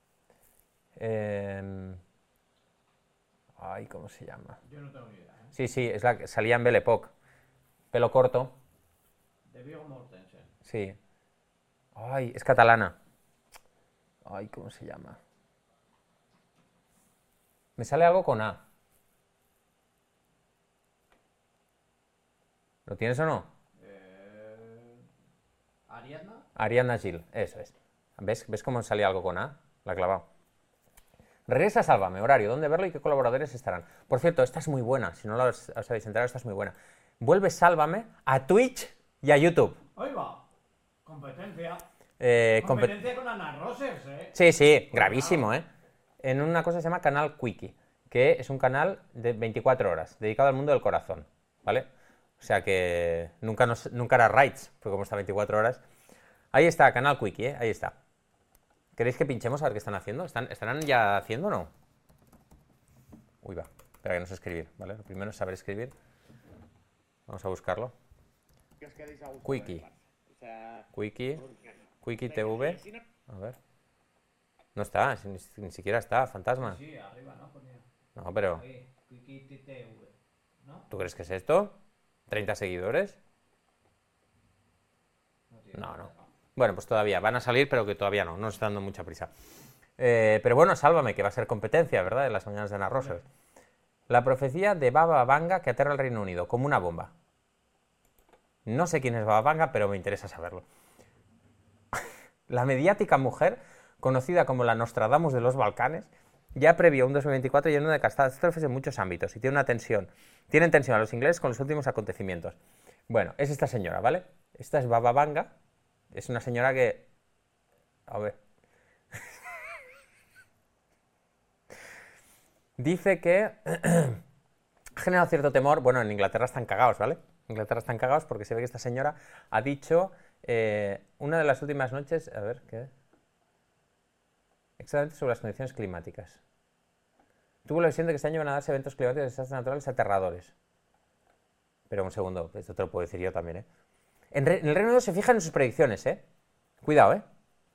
eh ay, ¿cómo se llama? Yo no tengo ni idea. ¿eh? Sí, sí, es la que salía en Belle Époque. Pelo corto. De Viggo Mortensen. Sí. Ay, es catalana. Ay, ¿cómo se llama? Me sale algo con A. ¿Lo tienes o no? Eh, ¿Ariadna? Ariadna Gil, eso es. ¿Ves, ¿Ves cómo salía algo con A? La he clavado. Regresa Sálvame, horario, dónde verlo y qué colaboradores estarán. Por cierto, esta es muy buena, si no la os, os habéis enterado, esta es muy buena. Vuelve Sálvame a Twitch y a YouTube. Ahí va. Competencia. Eh, compet- Competencia con Ana Rosers, ¿eh? Sí, sí, gravísimo, ¿eh? En una cosa que se llama Canal Quickie, que es un canal de veinticuatro horas, dedicado al mundo del corazón, ¿vale? O sea que nunca, nos, nunca hará rights, porque como está veinticuatro horas... Ahí está, Canal Quickie, ¿eh? Ahí está. ¿Queréis que pinchemos a ver qué están haciendo? ¿Están, ¿Estarán ya haciendo o no? Uy, va, espera que no sé escribir, ¿vale? Lo primero es saber escribir. Vamos a buscarlo. Quickie. Quickie. Quickie T V. A ver. No está, ni, ni siquiera está, fantasma. Sí, arriba, ¿no? Ponía. No, pero... Ahí, Quickie T T V, ¿no? ¿Tú crees que es esto? ¿treinta seguidores? No, tiene No, nada. no. Bueno, pues todavía. Van a salir, pero que todavía no. No nos está dando mucha prisa. Eh, pero bueno, Sálvame, que va a ser competencia, ¿verdad? En las mañanas de Ana Rosas. La profecía de Baba Vanga que aterra al Reino Unido, como una bomba. No sé quién es Baba Vanga, pero me interesa saberlo. La mediática mujer, conocida como la Nostradamus de los Balcanes, ya previó un dos mil veinticuatro lleno de catástrofes en muchos ámbitos y tiene una tensión. Tienen tensión a los ingleses con los últimos acontecimientos. Bueno, es esta señora, ¿vale? Esta es Baba Vanga. Es una señora que... A ver. Dice que ha generado cierto temor. Bueno, en Inglaterra están cagados, ¿vale? En Inglaterra están cagados porque se ve que esta señora ha dicho eh, una de las últimas noches... A ver, ¿qué? Exactamente sobre las condiciones climáticas. Tuvo la visión de que este año van a darse eventos climáticos y desastres naturales aterradores. Pero un segundo, esto te lo puedo decir yo también, ¿eh? En, Re en el Reino Unido se fijan en sus predicciones, ¿eh? Cuidado, ¿eh?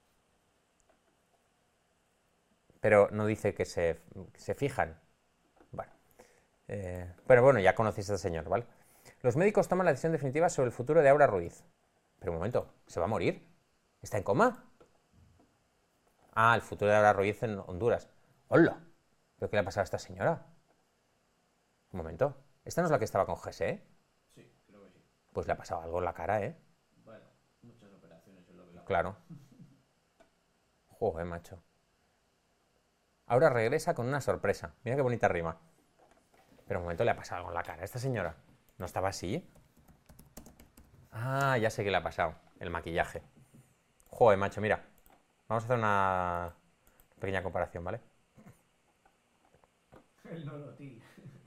Pero no dice que se, que se fijan. Bueno. Eh, pero bueno, ya conocéis a este señor, ¿vale? Los médicos toman la decisión definitiva sobre el futuro de Aura Ruiz. Pero un momento, ¿se va a morir? ¿Está en coma? Ah, el futuro de Aura Ruiz en Honduras. ¡Hola! ¿Pero qué le ha pasado a esta señora? Un momento. ¿Esta no es la que estaba con G S, eh? Sí, creo que sí. Pues le ha pasado algo en la cara, ¿eh? Bueno, muchas operaciones es lo que la... Claro. Joder, macho. Ahora regresa con una sorpresa. Mira qué bonita rima. Pero un momento, le ha pasado algo en la cara a esta señora. ¿No estaba así? Ah, ya sé qué le ha pasado. El maquillaje. Joder, macho, mira. Vamos a hacer una pequeña comparación, ¿vale? El Nolotil.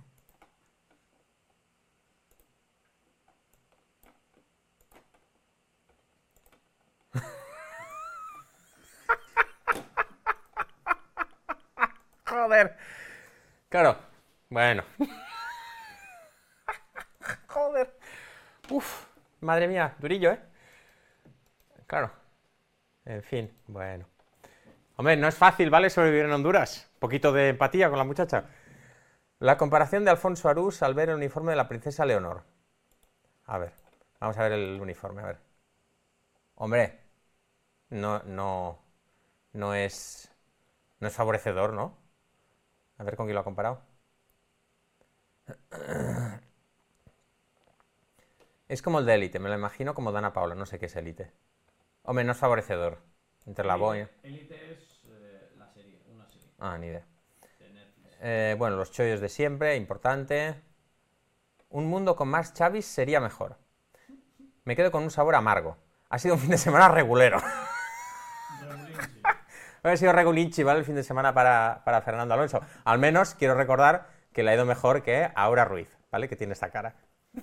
Joder. Claro. Bueno. Joder. Uf. Madre mía, durillo, ¿eh? Claro. En fin, bueno. Hombre, no es fácil, ¿vale? Sobrevivir en Honduras. Un poquito de empatía con la muchacha. La comparación de Alfonso Arús al ver el uniforme de la princesa Leonor. A ver, vamos a ver el uniforme, a ver. Hombre, no, no, no es, no es favorecedor, ¿no? A ver con quién lo ha comparado. Es como el de Élite, me lo imagino como Dana Paula, no sé qué es Élite. Hombre, no es favorecedor. Entre la boya. Élite es eh, la serie, una serie Ah, ni idea. de Netflix. Eh, bueno, los chollos de siempre, importante. Un mundo con más chavis sería mejor. Me quedo con un sabor amargo. Ha sido un fin de semana regulero. Regulinchi. Ha sido regulinchi, ¿vale? El fin de semana para, para Fernando Alonso. Al menos quiero recordar que le ha ido mejor que a Aura Ruiz, ¿vale? Que tiene esta cara.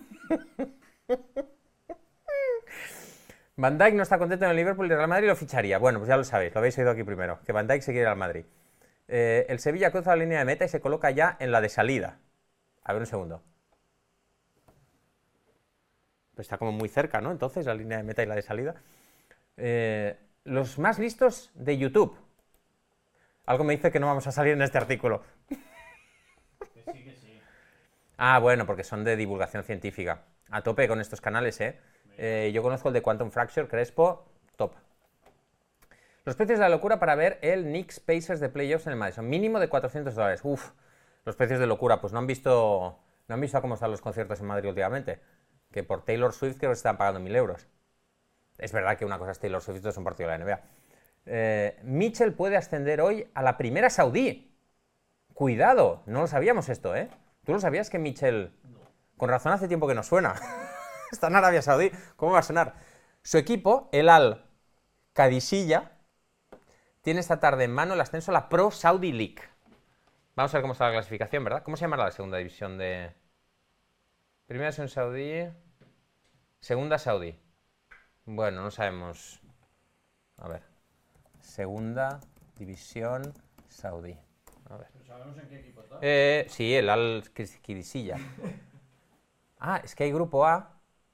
Van Dijk no está contento en el Liverpool y el Real Madrid lo ficharía. Bueno, pues ya lo sabéis, lo habéis oído aquí primero, que Van Dijk se quiere ir al Madrid. Eh, el Sevilla cruza la línea de meta y se coloca ya en la de salida. A ver un segundo. Pues está como muy cerca, ¿no? Entonces, la línea de meta y la de salida. Eh, los más listos de YouTube. Algo me dice que no vamos a salir en este artículo. Que sí, que sí. Ah, bueno, porque son de divulgación científica. A tope con estos canales, ¿eh? Eh, yo conozco el de Quantum Fracture, Crespo, top. Los precios de la locura para ver el Knicks Pacers de playoffs en el Madison. Mínimo de cuatrocientos dólares. Uf, los precios de locura. Pues no han visto no han visto cómo están los conciertos en Madrid últimamente. Que por Taylor Swift creo que se están pagando mil euros. Es verdad que una cosa es Taylor Swift y otro es un partido de la N B A. Eh, Mitchell puede ascender hoy a la primera saudí. Cuidado, no lo sabíamos esto, ¿eh? ¿Tú lo sabías que Mitchell... Con razón hace tiempo que no suena. Está en Arabia Saudí. ¿Cómo va a sonar? Su equipo, el Al Qadisiyah, tiene esta tarde en mano el ascenso a la Pro Saudi League. Vamos a ver cómo está la clasificación, ¿verdad? ¿Cómo se llama la segunda división de...? Primera división saudí... Segunda saudí. Bueno, no sabemos... A ver. Segunda división saudí. A ver. ¿Pero sabemos en qué equipo está? Eh, sí, el Al Qadisiyah. Ah, es que hay grupo A.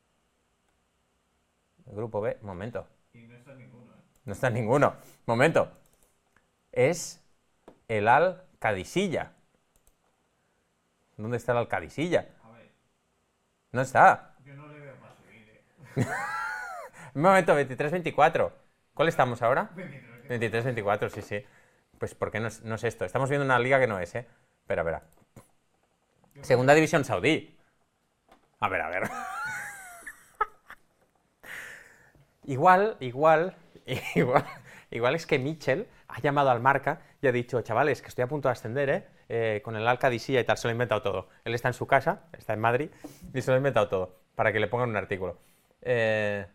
Grupo B. Momento. Y no está ninguno, ¿eh? No está ninguno. Momento. Es el Al Qadisiyah. ¿Dónde está el Al Qadisiyah? A ver, No está. yo no le veo para subir, ¿eh? Un momento, veintitrés veinticuatro. ¿Cuál estamos ahora? veintitrés. veintitrés veinticuatro, sí, sí. Pues ¿por qué no es, no es esto? Estamos viendo una liga que no es, ¿eh? Espera, espera. Segunda división saudí. A ver, a ver. Igual, igual, igual, igual es que Mitchell ha llamado al Marca y ha dicho, chavales, que estoy a punto de ascender, ¿eh? Eh, con el Al Qadisiyah y tal, se lo ha inventado todo. Él está en su casa, está en Madrid, y se lo ha inventado todo, para que le pongan un artículo. Eh,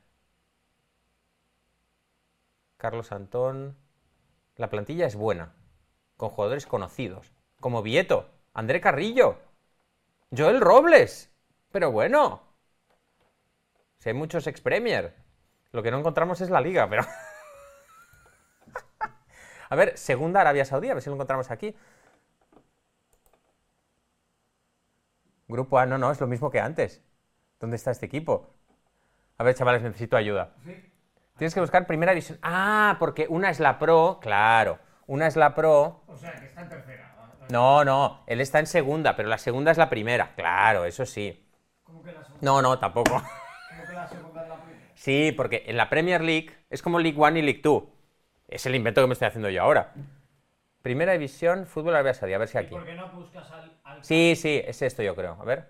Carlos Antón... La plantilla es buena, con jugadores conocidos, como Vieto, André Carrillo, Joel Robles. Pero bueno, si hay muchos ex-Premier, lo que no encontramos es la liga, pero... A ver, segunda Arabia Saudí, a ver si lo encontramos aquí. Grupo A, no, no, es lo mismo que antes. ¿Dónde está este equipo? A ver, chavales, necesito ayuda. Sí. Tienes que buscar primera división. Ah, porque una es la Pro, claro. Una es la Pro. O sea, que está en tercera. No, no, él está en segunda, pero la segunda es la primera. Claro, eso sí. ¿Cómo que la segunda? No, no, tampoco. ¿Cómo que la segunda es la primera? Sí, porque en la Premier League es como League One y League Two. Es el invento que me estoy haciendo yo ahora. Primera división, fútbol Arabia Saudí, a ver si ¿Y aquí. por qué no buscas al... al... Sí, sí, es esto yo creo. A ver.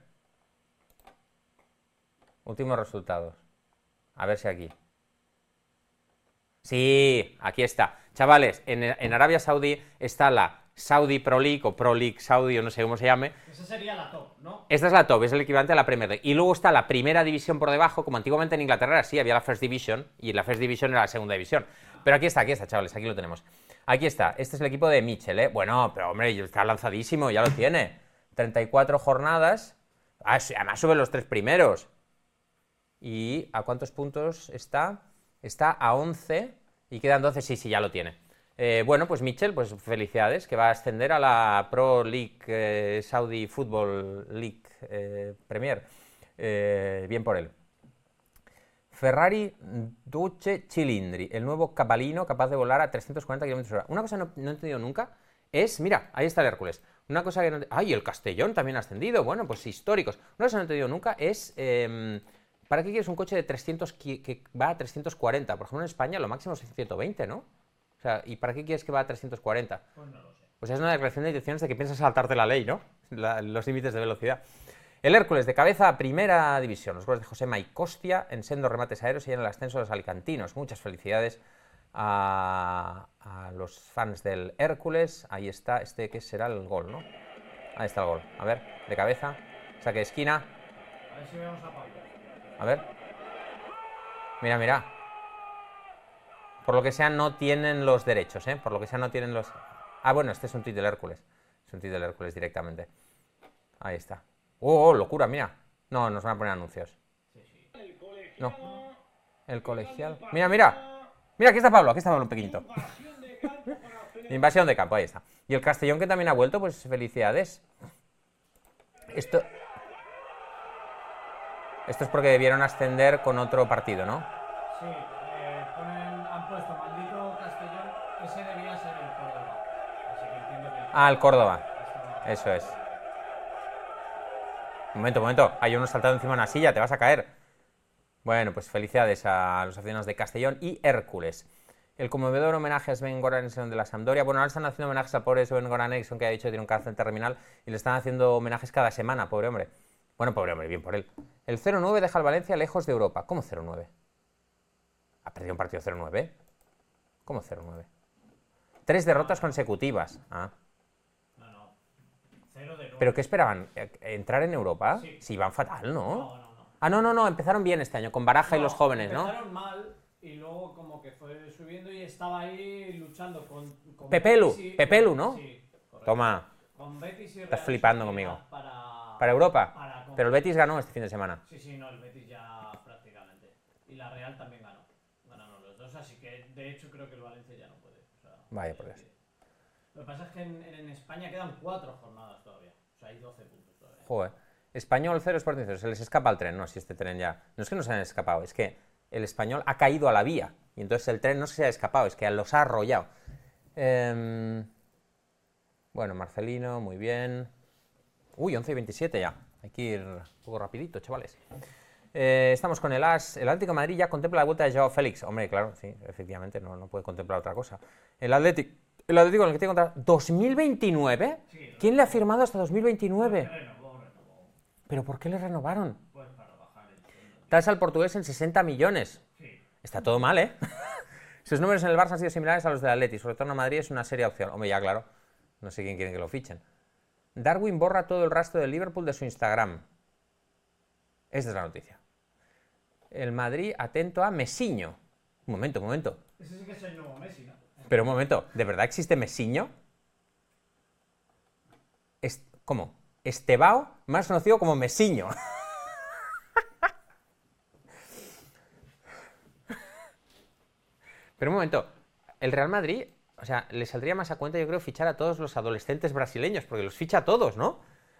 Últimos resultados. A ver si aquí. Sí, aquí está. Chavales, en, en Arabia Saudí está la Saudi Pro League o Pro League Saudi o no sé cómo se llame. Esa sería la top, ¿no? Esta es la top, es el equivalente a la Premier League. Y luego está la primera división por debajo, como antiguamente en Inglaterra era así, había la First Division y la First Division era la segunda división. Pero aquí está, aquí está, chavales, aquí lo tenemos. Aquí está, este es el equipo de Mitchell, ¿eh? Bueno, pero hombre, está lanzadísimo, ya lo tiene. treinta y cuatro jornadas, ah, además sube los tres primeros. ¿Y a cuántos puntos está? Está a once y quedan doce, sí, sí, ya lo tiene. Eh, bueno, pues Mitchell, pues felicidades, que va a ascender a la Pro League eh, Saudi Football League eh, Premier. Eh, bien por él. Ferrari Duce Cilindri, el nuevo capalino capaz de volar a trescientos cuarenta kilómetros hora. Una cosa que no, no he entendido nunca es, mira, ahí está el Hércules. Una cosa que no... ¡Ay, el Castellón también ha ascendido! Bueno, pues históricos. Una cosa que no he entendido nunca es... Eh, ¿para qué quieres un coche de trescientos que, que va a trescientos cuarenta? Por ejemplo, en España lo máximo es ciento veinte, ¿no? O sea, ¿y para qué quieres que va a trescientos cuarenta? Pues no lo sé. Pues es una declaración de intenciones de que piensas saltarte la ley, ¿no? La, los límites de velocidad. El Hércules de cabeza a primera división. Los goles de José Maicostia en sendos remates aéreos y en el ascenso de los alicantinos. Muchas felicidades a, a los fans del Hércules. Ahí está, este que será el gol, ¿no? Ahí está el gol. A ver, de cabeza, saque de esquina. A ver si vemos a Pablo. A ver. Mira, mira. Por lo que sea, no tienen los derechos, ¿eh? Por lo que sea, no tienen los... Ah, bueno, este es un tuit del Hércules. Es un tuit del Hércules directamente. Ahí está. ¡Oh, oh, locura, mira! No, nos van a poner anuncios. No. El colegial... Mira, mira. Mira, aquí está Pablo, aquí está Pablo, un pequeñito. Invasión de campo, ahí está. Y el Castellón, que también ha vuelto, pues felicidades. Esto... Esto es porque debieron ascender con otro partido, ¿no? Sí, eh, ponen, han puesto maldito Castellón, ese debía ser el Córdoba. Así que entiendo que... Ah, el Córdoba. estaba- Eso es. Un momento, un momento. Hay uno saltado encima de una silla, te vas a caer. Bueno, pues felicidades a los aficionados de Castellón y Hércules. El conmovedor homenaje a Sven Goran Eriksson de la Sampdoria. Bueno, ahora están haciendo homenajes al pobre Sven Goran Eriksson, que ha dicho que tiene un cáncer terminal, y le están haciendo homenajes cada semana, pobre hombre. Bueno, pobre hombre, bien por él. El cero nueve deja al Valencia lejos de Europa. ¿Cómo cero nueve? ¿Ha perdido un partido cero nueve? ¿Cómo cero nueve? Tres derrotas consecutivas. Ah. No, no. Cero de nueve. ¿Pero qué esperaban? ¿Entrar en Europa? Sí. Si van fatal, ¿no? No, no, no. Ah, no, no, no, empezaron bien este año, con Baraja y No, los jóvenes, ¿no? Empezaron mal y luego como que fue subiendo y estaba ahí luchando con... con Pepelu, Betis y- Pepelu, ¿no? Sí, correcto. Toma, Con Betis y estás Real flipando Sociedad conmigo. Para... para Europa. para con- Pero el Betis ganó este fin de semana. Sí, sí, no, el Betis ya prácticamente. Y la Real también ganó. Ganaron los dos, así que de hecho creo que el Valencia ya no puede. O sea, Vaya por Dios. Lo que pasa es que en, en España quedan cuatro jornadas todavía. O sea, hay doce puntos todavía. Joder. Español cero, Sporting cero. Se les escapa el tren. No, si este tren ya... No es que no se han escapado, es que el Español ha caído a la vía. Y entonces el tren no se ha escapado, es que los ha arrollado. Eh... Bueno, Marcelino, muy bien. Uy, once y veintisiete ya. Hay que ir un poco rapidito, chavales. Eh, estamos con el As. El Atlético de Madrid ya contempla la vuelta de Joao Félix. Hombre, claro, sí, efectivamente, no, no puede contemplar otra cosa. El Atlético, el Atlético en el que tiene contra... ¿dos mil veintinueve? Sí, ¿Quién le ha firmado hasta dos mil veintinueve? Renovó, renovó. ¿Pero por qué le renovaron? Pues para bajar el sueldo. Tasa al portugués en sesenta millones. Sí. Está todo mal, ¿eh? Sus números en el Barça han sido similares a los del Atleti. Su retorno a Madrid es una seria opción. Hombre, ya claro. No sé quién quiere que lo fichen. Darwin borra todo el rastro del Liverpool de su Instagram. Esta es la noticia. El Madrid atento a Messiño. Un momento, un momento. Ese sí que es el nuevo Messi, ¿no? Pero un momento, ¿de verdad existe Messiño? Es- ¿Cómo? Estebao, más conocido como Messiño. Pero un momento, el Real Madrid, o sea, le saldría más a cuenta, yo creo, fichar a todos los adolescentes brasileños, porque los ficha a todos, ¿no?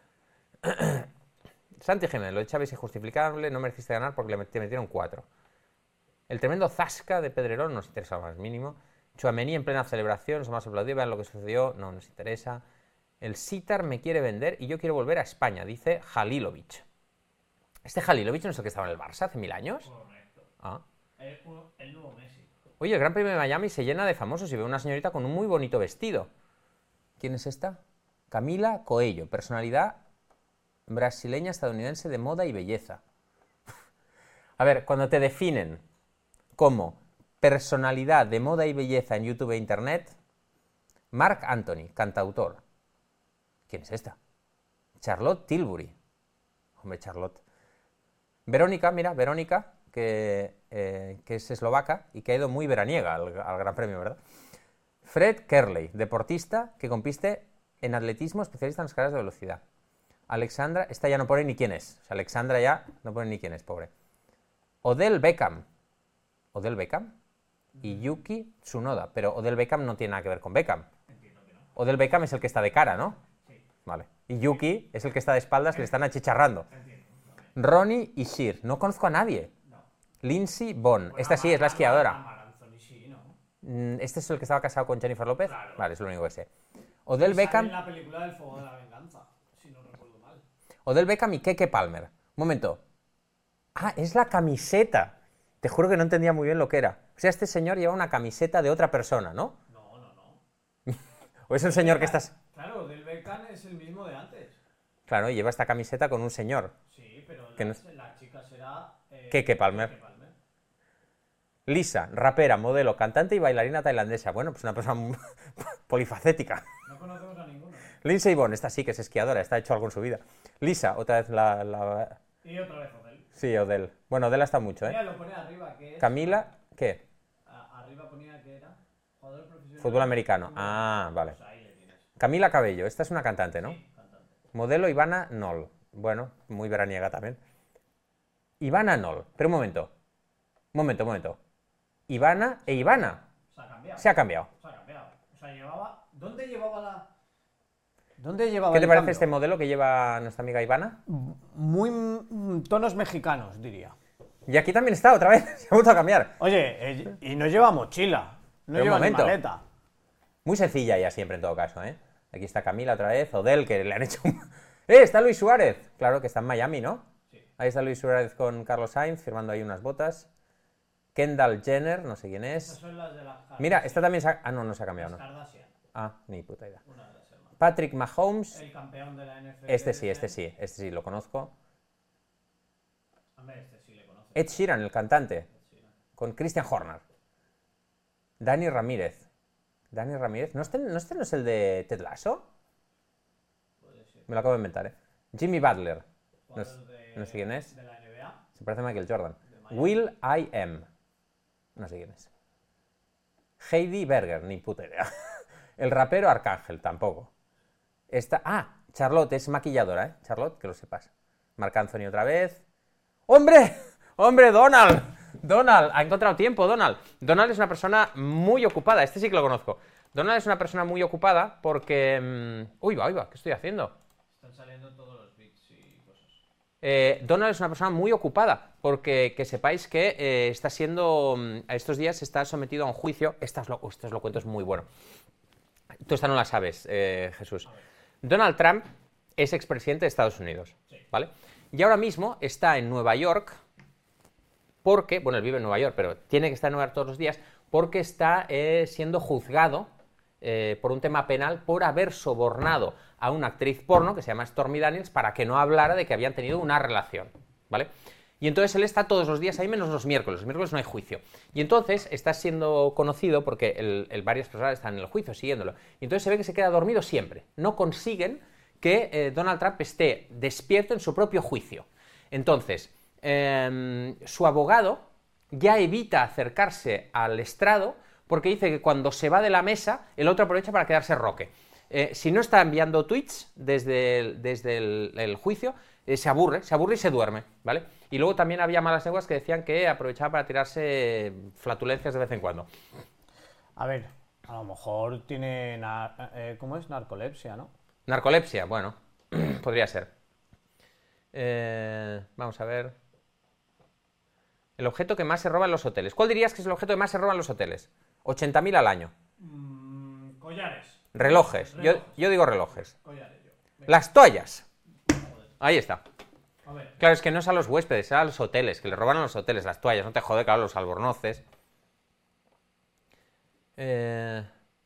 Santi Jiménez, lo de Xavi es injustificable, no mereciste ganar porque le met- te metieron cuatro. El tremendo zasca de Pedrerol nos interesa lo más mínimo. Tchouaméni en plena celebración, eso más aplaudido, vean lo que sucedió, no nos interesa. El Sitar me quiere vender y yo quiero volver a España, dice Halilovic. ¿Este Halilovic no es el que estaba en el Barça hace mil años? Correcto. Ah. El, el nuevo Messi. Oye, el Gran Premio de Miami se llena de famosos y veo una señorita con un muy bonito vestido. ¿Quién es esta? Camila Coelho, personalidad brasileña estadounidense de moda y belleza. A ver, cuando te definen como personalidad de moda y belleza en YouTube e Internet, Marc Anthony, cantautor. ¿Quién es esta? Charlotte Tilbury. Hombre, Charlotte. Verónica, mira, Verónica, que, eh, que es eslovaca y que ha ido muy veraniega al, al Gran Premio, ¿verdad? Fred Kerley, deportista que compite en atletismo, especialista en las carreras de velocidad. Alexandra, esta ya no pone ni quién es. O sea, Alexandra ya no pone ni quién es, pobre. Odell Beckham. ¿Odell Beckham? Y Yuki Tsunoda. Pero Odell Beckham no tiene nada que ver con Beckham. Odell Beckham es el que está de cara, ¿no? Sí. Vale. Y Yuki es el que está de espaldas, que le están achicharrando. Ronnie y Shir. No conozco a nadie. No. Lindsey Vonn. Esta sí, es la esquiadora. Mm, ¿Este es el que estaba casado con Jennifer López? Claro. Vale, es lo único que sé. Odell Beckham. En la película del Fuego de la Venganza, si no recuerdo mal. Odell Beckham y Keke Palmer. Un momento. Ah, es la camiseta. Te juro que no entendía muy bien lo que era. O sea, este señor lleva una camiseta de otra persona, ¿no? No, no, no. ¿O es un señor que estás...? Claro, Del Beckham es el mismo de antes. Claro, y lleva esta camiseta con un señor. Sí, pero Que la, no es- la chica será... Eh, Keke Palmer. Keke Palmer. Lisa, rapera, modelo, cantante y bailarina tailandesa. Bueno, pues una persona muy polifacética. No conocemos a ninguno. Lindsey Vonn, esta sí que es esquiadora, esta ha hecho algo en su vida. Lisa, otra vez la... la... Y otra vez Odell. Sí, Odell. Bueno, Odell está mucho, Mira, ¿eh? lo pone arriba, que es... Camila, ¿qué? a- arriba ponía que era jugador profesional. Fútbol americano. Fútbol Ah, americano. vale. Pues ahí le tienes. Camila Cabello, esta es una cantante, ¿no? Sí, cantante. Modelo Ivana Noll. Bueno, muy veraniega también. Ivana Noll. Pero un momento. Un momento, un momento. Ivana e Ivana. Se ha cambiado. Se ha cambiado. Se ha cambiado. O sea, llevaba... ¿Dónde llevaba la...? ¿Dónde llevaba ¿Qué te el parece cambio? este modelo que lleva nuestra amiga Ivana? Muy mm, tonos mexicanos, diría. Y aquí también está otra vez. Se ha vuelto a cambiar. Oye, eh, y no lleva mochila. No Pero un lleva ni momento. maleta. Muy sencilla ya siempre en todo caso, ¿eh? Aquí está Camila otra vez. Odell, que le han hecho un... ¡Eh! Está Luis Suárez. Claro que está en Miami, ¿no? Sí. Ahí está Luis Suárez con Carlos Sainz firmando ahí unas botas. Kendall Jenner, no sé quién Esas es. son las de la... Mira, esta también se ha... Ah, no, no se ha cambiado, Las ¿no? Kardashian. Ah, ni puta idea. Una de las hermanas. Patrick Mahomes. El campeón de la N F L. Este sí, este sí, este sí, lo conozco. Hombre, este sí le conoce. Ed Sheeran, el cantante, Sí, ¿no? con Christian Horner. Dani Ramírez. Dani Ramírez, ¿no este, no este no es el de Ted Lasso? Puede ser. Me lo acabo de inventar, ¿eh? Jimmy Butler. No, Jugador sé- de- no sé quién es. De la N B A. Se parece a Michael Jordan. Miami. Will I Am. No sé quién es. Heidi Berger, ni puta idea. El rapero Arcángel, tampoco. Esta... Ah, Charlotte, es maquilladora, ¿eh? Charlotte, que lo sepas. Marc Anthony otra vez. ¡Hombre! ¡Hombre, Donald! Donald, ha encontrado tiempo, Donald. Donald es una persona muy ocupada, este sí que lo conozco. Donald es una persona muy ocupada porque... mm, Uy, va, uy, va, ¿qué estoy haciendo? Están saliendo todos los bits y cosas. Eh, Donald es una persona muy ocupada, porque que sepáis que eh, está siendo, mm, a estos días está sometido a un juicio. Esta os lo, esto os lo cuento, es muy bueno. Tú esta no la sabes, eh, Jesús. Donald Trump es expresidente de Estados Unidos, ¿vale? Y ahora mismo está en Nueva York porque, bueno, él vive en Nueva York, pero tiene que estar en Nueva York todos los días porque está eh, siendo juzgado eh, por un tema penal por haber sobornado a una actriz porno que se llama Stormy Daniels para que no hablara de que habían tenido una relación, ¿vale? Y entonces él está todos los días ahí menos los miércoles, los miércoles no hay juicio. Y entonces está siendo conocido porque el, el varias personas están en el juicio siguiéndolo. Y entonces se ve que se queda dormido siempre. No consiguen que eh, Donald Trump esté despierto en su propio juicio. Entonces, eh, su abogado ya evita acercarse al estrado porque dice que cuando se va de la mesa, el otro aprovecha para quedarse roque. Eh, si no está enviando tweets desde el, desde el, el juicio, eh, se aburre, se aburre y se duerme, ¿vale? Y luego también había malas lenguas que decían que aprovechaba para tirarse flatulencias de vez en cuando. A ver, a lo mejor tiene... nar- eh, ¿Cómo es? Narcolepsia, ¿no? Narcolepsia, bueno, podría ser. Eh, vamos a ver. El objeto que más se roba en los hoteles. ¿Cuál dirías que es el objeto que más se roba en los hoteles? ochenta mil al año. Mm, collares. Relojes. Yo, Relojes. yo digo relojes. Collares, yo. Venga, Las toallas. Ahí está. a ver. Claro, es que no es a los huéspedes, es a los hoteles, que le roban a los hoteles las toallas. No te jode, claro, los albornoces. Eh...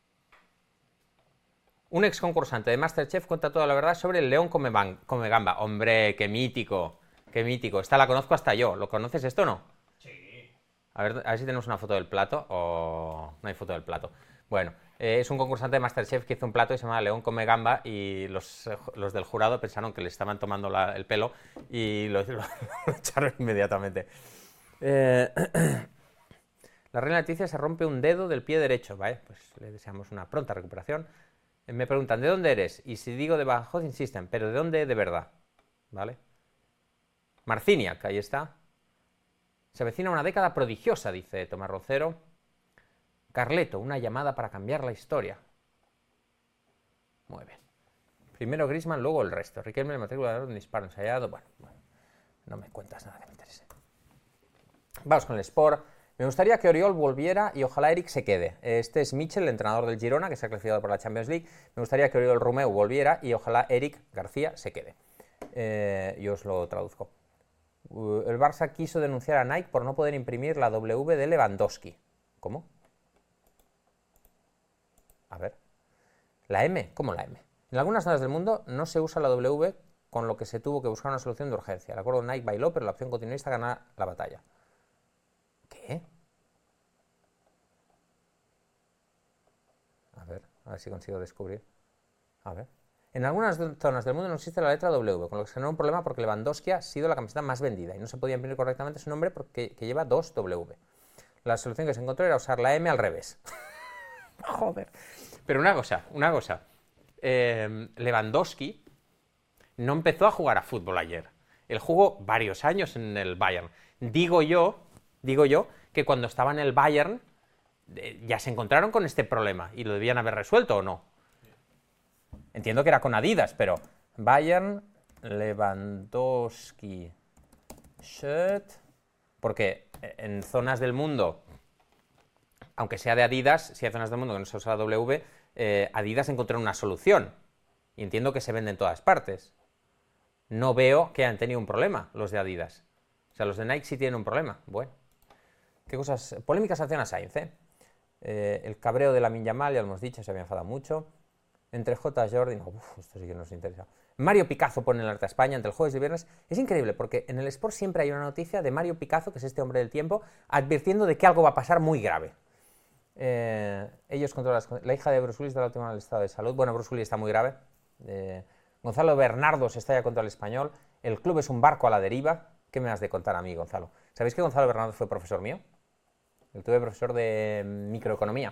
Un ex concursante de MasterChef cuenta toda la verdad sobre el león come, ban- come gamba. Hombre, qué mítico, qué mítico. Esta la conozco hasta yo. ¿Lo conoces esto o no? Sí. A ver, a ver si tenemos una foto del plato o no hay foto del plato. Bueno, Eh, es un concursante de MasterChef que hizo un plato y se llama León come gamba y los, los del jurado pensaron que le estaban tomando la, el pelo y lo, lo, lo echaron inmediatamente. Eh, la reina Leticia se rompe un dedo del pie derecho, ¿vale? Pues le deseamos una pronta recuperación. Eh, me preguntan, ¿de dónde eres? Y si digo de Badajoz, insisten, ¿pero de dónde de verdad? ¿Vale? Marciniak, ahí está. Se avecina una década prodigiosa, dice Tomás Rocero. Carleto, una llamada para cambiar la historia. Muy bien. Primero Griezmann, luego el resto. Riquelme, el matrícula de un disparo ensayado. Bueno, bueno, no me cuentas nada que me interese. Vamos con el Sport. Me gustaría que Oriol volviera y ojalá Eric se quede. Este es Michel, el entrenador del Girona, que se ha clasificado por la Champions League. Me gustaría que Oriol Romeu volviera y ojalá Eric García se quede. Eh, yo os lo traduzco. Uh, el Barça quiso denunciar a Nike por no poder imprimir la W de Lewandowski. ¿Cómo? A ver. La M, ¿cómo la M? En algunas zonas del mundo no se usa la W, con lo que se tuvo que buscar una solución de urgencia. El acuerdo Nike bailó, pero la opción continuista gana la batalla. ¿Qué? A ver, a ver si consigo descubrir. A ver. En algunas zonas del mundo no existe la letra W, con lo que se generó un problema porque Lewandowski ha sido la camiseta más vendida y no se podía imprimir correctamente su nombre porque que lleva dos W. La solución que se encontró era usar la M al revés. Joder. Pero una cosa, una cosa. Eh, Lewandowski no empezó a jugar a fútbol ayer. Él jugó varios años en el Bayern. Digo yo, digo yo, que cuando estaba en el Bayern eh, ya se encontraron con este problema y lo debían haber resuelto o no. Entiendo que era con Adidas, pero Bayern, Lewandowski, shirt, porque en zonas del mundo, aunque sea de Adidas, si hay zonas del mundo que no se usa la W, eh, Adidas encontró una solución. Y entiendo que se vende en todas partes. No veo que hayan tenido un problema los de Adidas. O sea, los de Nike sí tienen un problema. Bueno. ¿Qué cosas? Polémicas hacia a Sainz, ¿eh? Eh, el cabreo de Lamine Yamal, ya lo hemos dicho, se había enfadado mucho. Entre J. Jordi, no, uf, esto sí que nos interesa. Mario Picazo pone el arte a España entre el jueves y viernes. Es increíble porque en el Sport siempre hay una noticia de Mario Picazo, que es este hombre del tiempo, advirtiendo de que algo va a pasar muy grave. Eh, ellos controlan las, la hija de Bruce Willis de la última del estado de salud. Bueno, Bruce Willis está muy grave. Eh, Gonzalo Bernardo se estalla contra el Español. El club es un barco a la deriva. ¿Qué me has de contar a mí, Gonzalo? ¿Sabéis que Gonzalo Bernardo fue profesor mío? Yo tuve profesor de microeconomía.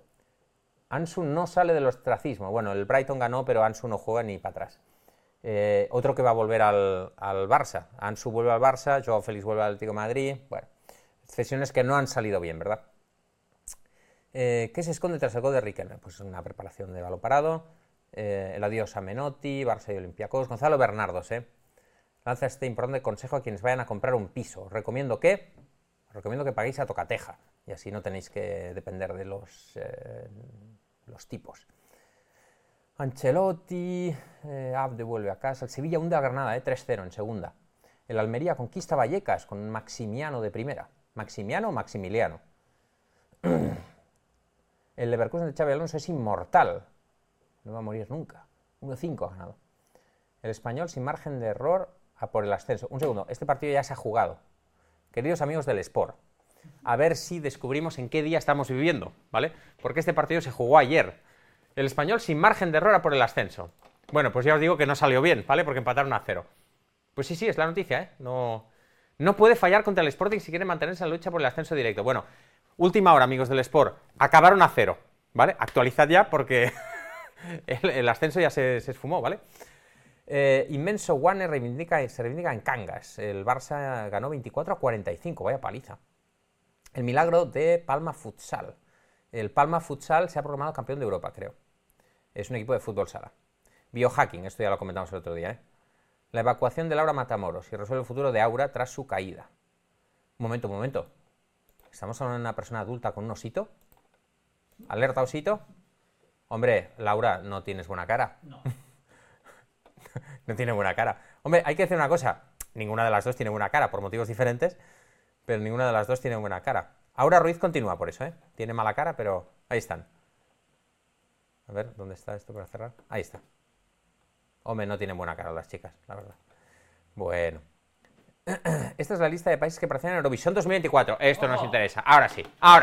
Ansu no sale del ostracismo. Bueno, el Brighton ganó, pero Ansu no juega ni para atrás. Eh, otro que va a volver al, al Barça. Ansu vuelve al Barça, Joao Félix vuelve al Atlético de Madrid. Bueno, cesiones que no han salido bien, ¿verdad? Eh, ¿Qué se esconde tras el gol de Riquelme? Pues una preparación de balón parado. Eh, el adiós a Menotti, Barça y Olympiacos. Gonzalo Bernardos, ¿eh? Lanza este importante consejo a quienes vayan a comprar un piso. Os recomiendo que, os recomiendo que paguéis a tocateja y así no tenéis que depender de los, eh, los tipos. Ancelotti, eh, Abde vuelve a casa. El Sevilla hunde a Granada, eh, tres cero en segunda. El Almería conquista Vallecas con Maximiano de primera. ¿Maximiano o Maximiliano? El Leverkusen de Xabi Alonso es inmortal. No va a morir nunca. uno cinco ha ganado. El Español sin margen de error a por el ascenso. Un segundo, este partido ya se ha jugado. Queridos amigos del Sport, a ver si descubrimos en qué día estamos viviendo, ¿vale? Porque este partido se jugó ayer. El Español sin margen de error a por el ascenso. Bueno, pues ya os digo que no salió bien, ¿vale? Porque empataron a cero. Pues sí, sí, es la noticia, ¿eh? No, no puede fallar contra el Sporting si quiere mantenerse en la lucha por el ascenso directo. Bueno, última hora, amigos del Sport. Acabaron a cero, ¿vale? Actualizad ya porque el, el ascenso ya se, se esfumó, ¿vale? Eh, inmenso Warner reivindica, se reivindica en Cangas. El Barça ganó veinticuatro a cuarenta y cinco, vaya paliza. El milagro de Palma Futsal. El Palma Futsal se ha proclamado campeón de Europa, creo. Es un equipo de fútbol sala. Biohacking, esto ya lo comentamos el otro día, ¿eh? La evacuación de Laura Matamoros y resuelve el futuro de Aura tras su caída. Un momento, un momento. ¿Estamos hablando de una persona adulta con un osito? ¿Alerta osito? Hombre, Laura, no tienes buena cara. No. No tiene buena cara. Hombre, hay que decir una cosa. Ninguna de las dos tiene buena cara, por motivos diferentes, pero ninguna de las dos tiene buena cara. Aura Ruiz continúa por eso, ¿eh? Tiene mala cara, pero ahí están. A ver, ¿dónde está esto para cerrar? Ahí está. Hombre, no tienen buena cara las chicas, la verdad. Bueno. Esta es la lista de países que participan en Eurovisión dos mil veinticuatro. Esto nos interesa. Ahora sí, ahora sí.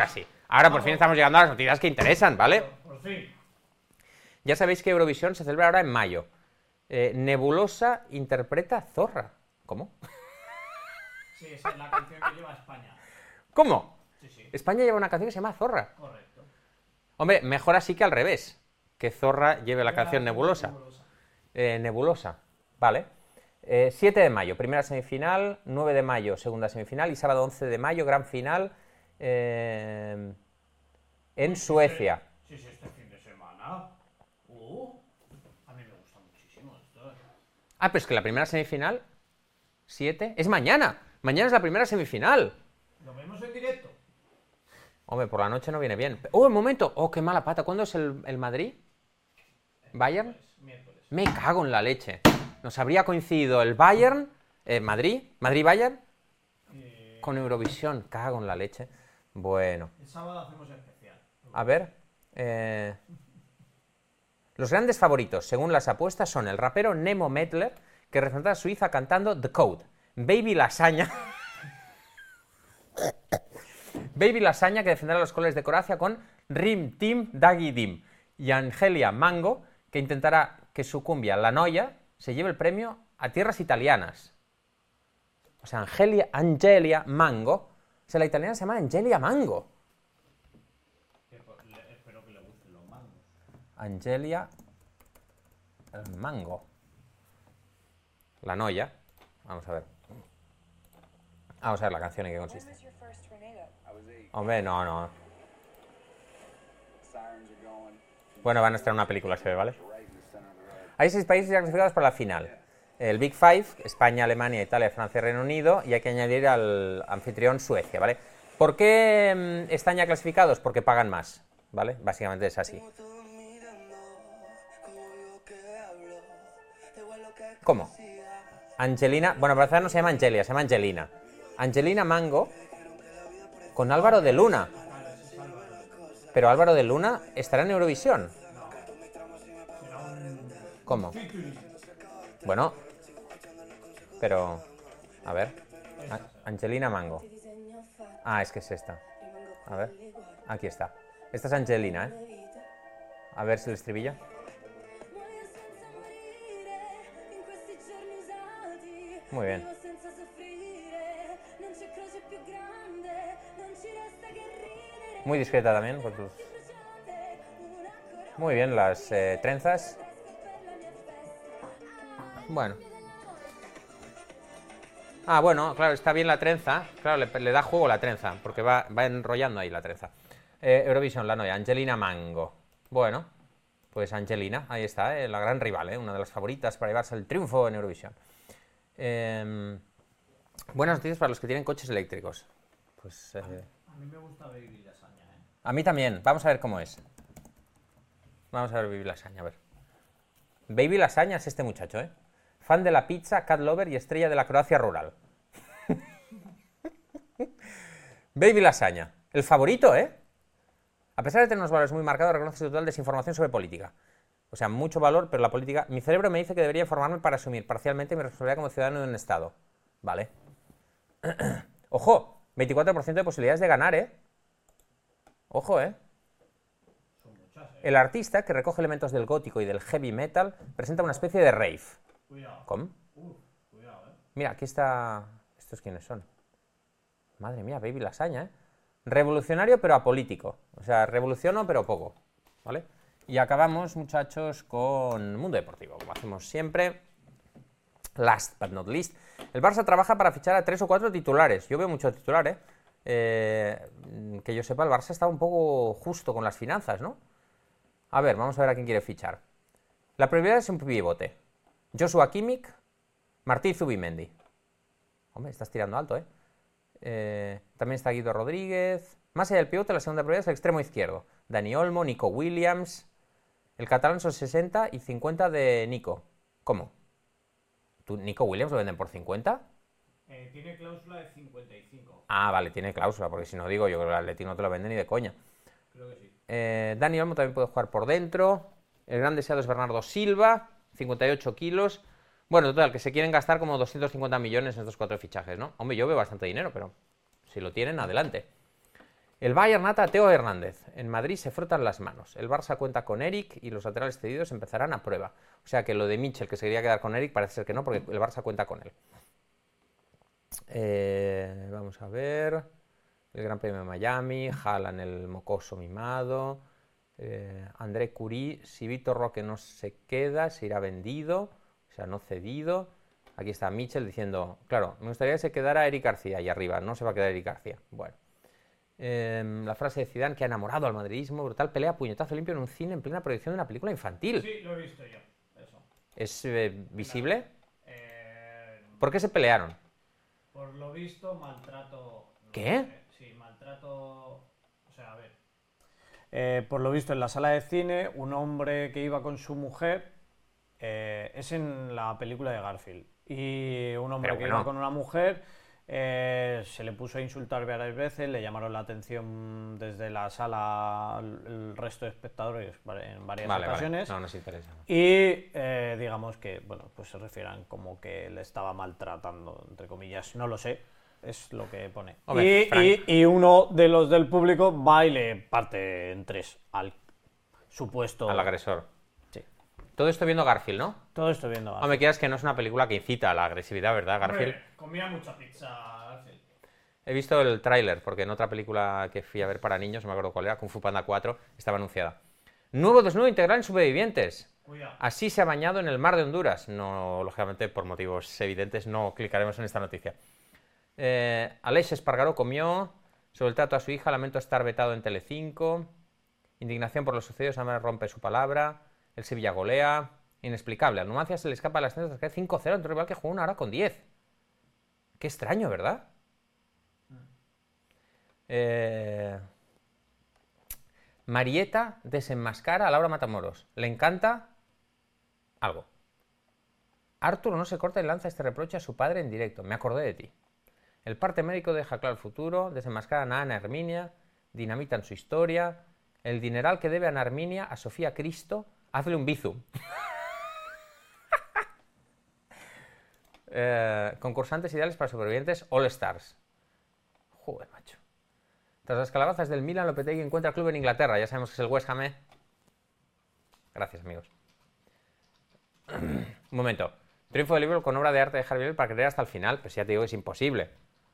Ahora por fin estamos llegando a las noticias que interesan, ¿vale? Por fin. Ya sabéis que Eurovisión se celebra ahora en mayo. Eh, Nebulosa interpreta Zorra. ¿Cómo? Sí, esa es la canción que lleva España. ¿Cómo? Sí, sí, España lleva una canción que se llama Zorra. correcto. Hombre, mejor así que al revés. Que Zorra lleve la canción Nebulosa. Eh, Nebulosa, vale. Eh, siete de mayo, primera semifinal. nueve de mayo, segunda semifinal. Y sábado once de mayo, gran final. eh, en Suecia. Sí, sí, este fin de semana. Uh, a mí me gusta muchísimo esto. Ah, pero es que la primera semifinal, siete, es mañana. Mañana es la primera semifinal. Lo vemos en directo. Hombre, por la noche no viene bien. ¡Oh, un momento! ¡Oh, qué mala pata! ¿Cuándo es el, el Madrid? ¿Bayern? Miércoles. Me cago en la leche. Nos habría coincidido el Bayern, eh, Madrid, Madrid-Bayern, Eh, con Eurovisión. Cago en la leche. Bueno, el sábado hacemos especial. a ver. eh, Los grandes favoritos, según las apuestas, son el rapero Nemo Metler, que representa a Suiza cantando The Code, Baby Lasaña. Baby Lasaña, que defenderá los colores de Croacia con Rim Tim Dagi Dim. Y Angelia Mango, que intentará que su cumbia La Noia se lleve el premio a tierras italianas. O sea, Angelia, Angelia Mango. O sea, la italiana se llama Angelia Mango. Que por- le- espero que le gusten los mangos. Angelia el Mango. La Noia. Vamos a ver. Vamos a ver la canción en qué consiste. Hombre, no, no. Bueno, van a estar en una película, se ve, ¿vale? Hay seis países ya clasificados para la final. El Big Five, España, Alemania, Italia, Francia y Reino Unido, y hay que añadir al anfitrión Suecia, ¿vale? ¿Por qué mm, están ya clasificados? Porque pagan más, ¿vale? Básicamente es así. ¿Cómo? Angelina, bueno, para empezar no se llama Angelia, se llama Angelina. Angelina Mango con Álvaro de Luna. Pero Álvaro de Luna estará en Eurovisión. ¿Cómo? Bueno, pero... A ver. A- Angelina Mango. Ah, es que es esta. A ver. Aquí está. Esta es Angelina, ¿eh? A ver si el estribillo. Muy bien. Muy discreta también. Con tus... Muy bien, las eh, trenzas. Bueno. Ah, bueno, claro, está bien la trenza. Claro, le, le da juego la trenza, porque va, va enrollando ahí la trenza. Eh, Eurovisión, la noia, Angelina Mango. Bueno, pues Angelina, ahí está, eh, la gran rival, eh, una de las favoritas para llevarse el triunfo en Eurovisión. Eh, buenas noticias para los que tienen coches eléctricos. Pues... Eh, A mí me gusta Baby Lasaña, ¿eh? a mí también. Vamos a ver cómo es. Vamos a ver Baby Lasaña, a ver. Baby Lasaña es este muchacho, ¿eh? Fan de la pizza, cat lover y estrella de la Croacia rural. Baby Lasaña. El favorito, ¿eh? A pesar de tener unos valores muy marcados, reconoce su total desinformación sobre política. O sea, mucho valor, pero la política... Mi cerebro me dice que debería informarme para asumir parcialmente mi responsabilidad como ciudadano de un Estado. Vale. Ojo, veinticuatro por ciento de posibilidades de ganar, ¿eh? Ojo, ¿eh? Son muchas, ¿eh? El artista, que recoge elementos del gótico y del heavy metal, presenta una especie de rave. Cuidado. ¿Cómo? Uh, cuidado, ¿eh? Mira, aquí está... ¿Estos quiénes son? Madre mía, Baby Lasaña, ¿eh? Revolucionario pero apolítico. O sea, revoluciono pero poco. ¿Vale? Y acabamos, muchachos, con Mundo Deportivo, como hacemos siempre. Last but not least. El Barça trabaja para fichar a tres o cuatro titulares. Yo veo mucho titular, ¿eh? Eh, que yo sepa, el Barça está un poco justo con las finanzas, ¿no? A ver, vamos a ver a quién quiere fichar. La prioridad es un pivote. Joshua Kimmich, Martí Zubimendi. Hombre, estás tirando alto, ¿eh? Eh, también está Guido Rodríguez. Más allá del pivote, la segunda prioridad es el extremo izquierdo. Dani Olmo, Nico Williams. El catalán son sesenta y cincuenta de Nico. ¿Cómo? ¿Tú, Nico Williams lo venden por cincuenta? Eh, tiene cláusula de cincuenta y cinco. Ah, vale, tiene cláusula, porque si no digo, yo creo que el Atleti no te lo vende ni de coña. Creo que sí. Eh, Dani Olmo también puede jugar por dentro. El gran deseado es Bernardo Silva, cincuenta y ocho kilos. Bueno, total, que se quieren gastar como doscientos cincuenta millones en estos cuatro fichajes, ¿no? Hombre, yo veo bastante dinero, pero si lo tienen, adelante. El Bayern nata a Teo Hernández. En Madrid se frotan las manos. El Barça cuenta con Eric y los laterales cedidos empezarán a prueba. O sea que lo de Mitchell, que se quería quedar con Eric, parece ser que no, porque el Barça cuenta con él. Eh, vamos a ver. El Gran Premio de Miami. Haaland, el mocoso mimado. Eh, André Curie. Si Vitor Roque no se queda, se irá vendido. O sea, no cedido. Aquí está Mitchell diciendo, claro, me gustaría que se quedara Eric García ahí arriba. No se va a quedar Eric García. Bueno. Eh, la frase de Zidane que ha enamorado al madridismo, brutal pelea, puñetazo limpio en un cine en plena proyección de una película infantil. Sí, lo he visto yo, eso. ¿Es eh, visible? Eh, ¿Por qué se pelearon? por lo visto, maltrato... no ¿Qué? sé, sí, maltrato... O sea, a ver. Eh, por lo visto, en la sala de cine, un hombre que iba con su mujer, eh, es en la película de Garfield, y un hombre Pero que bueno. iba con una mujer eh, se le puso a insultar varias veces, le llamaron la atención desde la sala el, el resto de espectadores en varias Vale, ocasiones. vale. No nos interesa. Y eh, digamos que, bueno, pues se refieran como que le estaba maltratando, entre comillas, no lo sé, es lo que pone. Hombre, y, Frank. y- y uno de los del público va y le parte en tres al supuesto... Al agresor. Sí. Todo esto viendo Garfield, ¿no? Todo esto viendo. Hombre, quieras que no es una película que incita a la agresividad, ¿verdad, Garfield? Hombre, comía mucha pizza, Garfield. He visto el tráiler, porque en otra película que fui a ver para niños, no me acuerdo cuál era, Kung Fu Panda cuatro, estaba anunciada. Nuevo desnudo integral en Supervivientes. Cuidado. Así se ha bañado en el mar de Honduras. No, lógicamente, por motivos evidentes, no clicaremos en esta noticia. Eh, Aleix Espargaró comió. Sobre el trato a su hija, lamento estar vetado en Telecinco. Indignación por lo sucedido, Samar rompe su palabra. El Sevilla golea. Inexplicable. Al Numancia se le escapa a las centros tras caer cinco cero ante un rival que jugó una hora con diez. Qué extraño, ¿verdad? Eh... Marieta desenmascara a Laura Matamoros. Le encanta algo. Arthur no se corta y lanza este reproche a su padre en directo. Me acordé de ti. El parte médico deja claro el futuro. Desenmascaran a Ana Herminia. Dinamitan su historia. El dineral que debe Ana Herminia a Sofía Cristo. Hazle un bizum. eh, concursantes ideales para supervivientes All Stars. Joder, macho. Tras las calabazas del Milan, Lopetegui encuentra club en Inglaterra. Ya sabemos que es el West Ham, ¿eh? Gracias, amigos. Un momento. Triunfo del Liverpool con obra de arte de Harvey Bell para creer hasta el final. Pero si ya te digo que es imposible.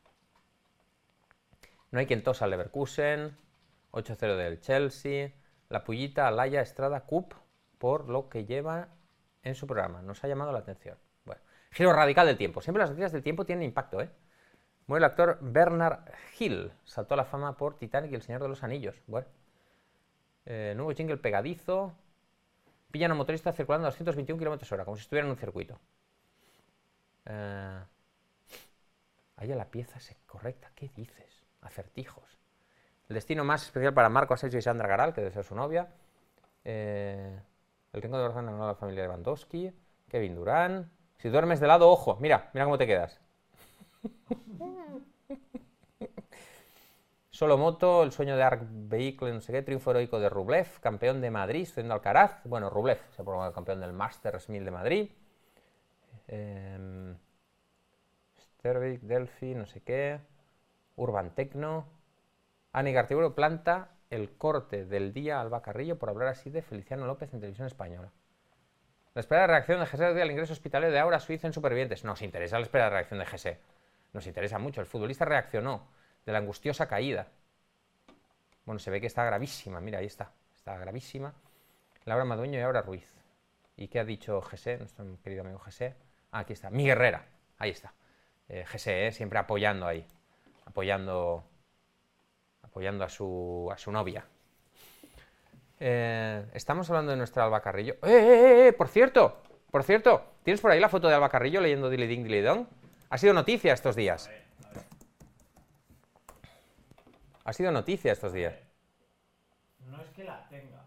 No hay quien tosa al Leverkusen. ocho cero del Chelsea. La pullita Alaya Estrada Cup por lo que lleva en su programa. Nos ha llamado la atención. Bueno, giro radical del tiempo. Siempre las noticias del tiempo tienen impacto, ¿eh? Muere el actor Bernard Hill. Saltó a la fama por Titanic y El Señor de los Anillos. Bueno. Eh, nuevo jingle pegadizo. Pillan a un motorista circulando a doscientos veintiún kilómetros hora, como si estuviera en un circuito. Eh, Haya la pieza correcta. ¿Qué dices? Acertijos. El destino más especial para Marco Asensio y Sandra Garal, que debe ser su novia. Eh, el rincón de Barcelona enamorado de la familia Lewandowski. Kevin Durán. Si duermes de lado, ojo. Mira, mira cómo te quedas. Solo moto, el sueño de Arc Vehicle, no sé qué, triunfo heroico de Rublev, campeón de Madrid, subiendo Alcaraz. Bueno, Rublev se ha proclamado campeón del Masters mil de Madrid. Eh, Stervik, Delphi, no sé qué. Urban Tecno. Ani Gartiburu planta el corte del día a Alba Carrillo por hablar así de Feliciano López en televisión española. La esperada reacción de G S al ingreso hospitalario de Aura Suiza en Supervivientes. Nos interesa la esperada reacción de G S. Nos interesa mucho. El futbolista reaccionó de la angustiosa caída. Bueno, se ve que está gravísima. Mira, ahí está. Está gravísima. Laura Madueño y Aura Ruiz. ¿Y qué ha dicho G S? Nuestro querido amigo G S. Ah, aquí está. Mi Guerrera. Ahí está. Eh, G S, eh, siempre apoyando ahí. Apoyando... Apoyando a su, a su novia. Eh, estamos hablando de nuestra Alba Carrillo. ¡Eh, eh, eh! Por cierto, por cierto, ¿tienes por ahí la foto de Alba Carrillo leyendo Dili Ding Dili Dong? Ha sido noticia estos días. Ha sido noticia estos días. No es que la tenga.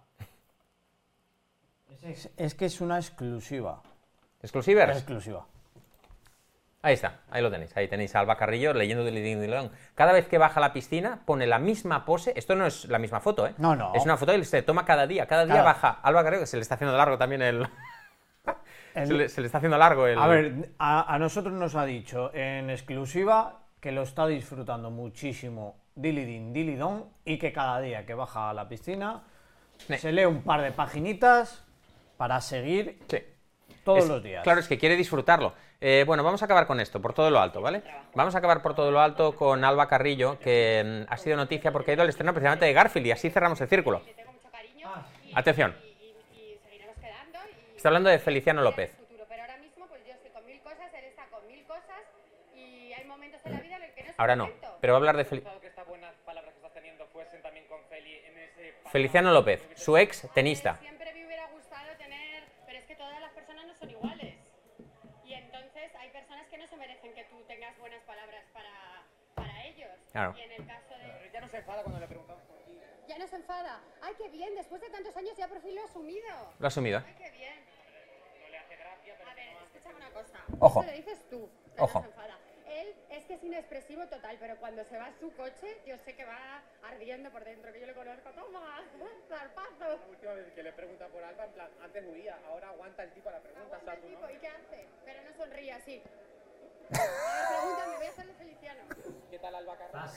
Es Es, es que es una exclusiva. ¿Exclusivers? Exclusiva. Ahí está, ahí lo tenéis. Ahí tenéis a Alba Carrillo leyendo Dili Ding Dili Dong. Cada vez que baja a la piscina pone la misma pose. Esto no es la misma foto, ¿eh? No, no. Es una foto que se toma cada día. Cada día Claro. baja Alba Carrillo, que se le está haciendo largo también el... El- se, le, se le está haciendo largo el... A ver, a, a nosotros nos ha dicho en exclusiva que lo está disfrutando muchísimo dili din, dili don, y que cada día que baja a la piscina Sí. se lee un par de paginitas para seguir Sí. todos Es- los días. Claro, es que quiere disfrutarlo. Eh, bueno, vamos a acabar con esto, por todo lo alto, ¿vale? Vamos a acabar por todo lo alto con Alba Carrillo, que mm, ha sido noticia porque ha ido al estreno precisamente de Garfield y así cerramos el círculo. Le tengo mucho cariño y, Atención. y, y- y seguiremos quedando. Y, Está hablando de Feliciano y en López. el futuro, pero ahora mismo pues yo estoy con mil cosas, él está con mil cosas y hay momentos en la vida en los que no es Ahora el no, momento. pero va a hablar de Fel- que estas buenas palabras que estás teniendo fuesen también con Feli en ese... Feliciano López, su ex tenista. Siempre me hubiera gustado tener, pero es que todas las personas no son iguales. Y entonces hay personas que no se merecen que tú tengas buenas palabras para, para ellos. Claro. Y en el caso de... Ya no se enfada cuando le preguntamos por ti. Ya no se enfada. Ay, qué bien, después de tantos años ya por fin lo ha asumido. Lo ha asumido, ¿eh? Ay, qué bien. No le hace gracia, pero... A ver, escúchame una cosa. Ojo. Eso lo dices tú, que Ojo. no se enfada. Él es que es inexpresivo total, pero cuando se va a su coche, yo sé que va ardiendo por dentro, que yo le conozco. ¡Toma! ¡Zarpazo! La última vez que le pregunta por Alba, en plan, antes huía, ahora aguanta el tipo a la pregunta, o sea, tú no. ¿Y qué hace? Pero no sonríe así. A ver, pregúntame, voy a hacerle Feliciano. ¿Qué tal Alba Carrillo?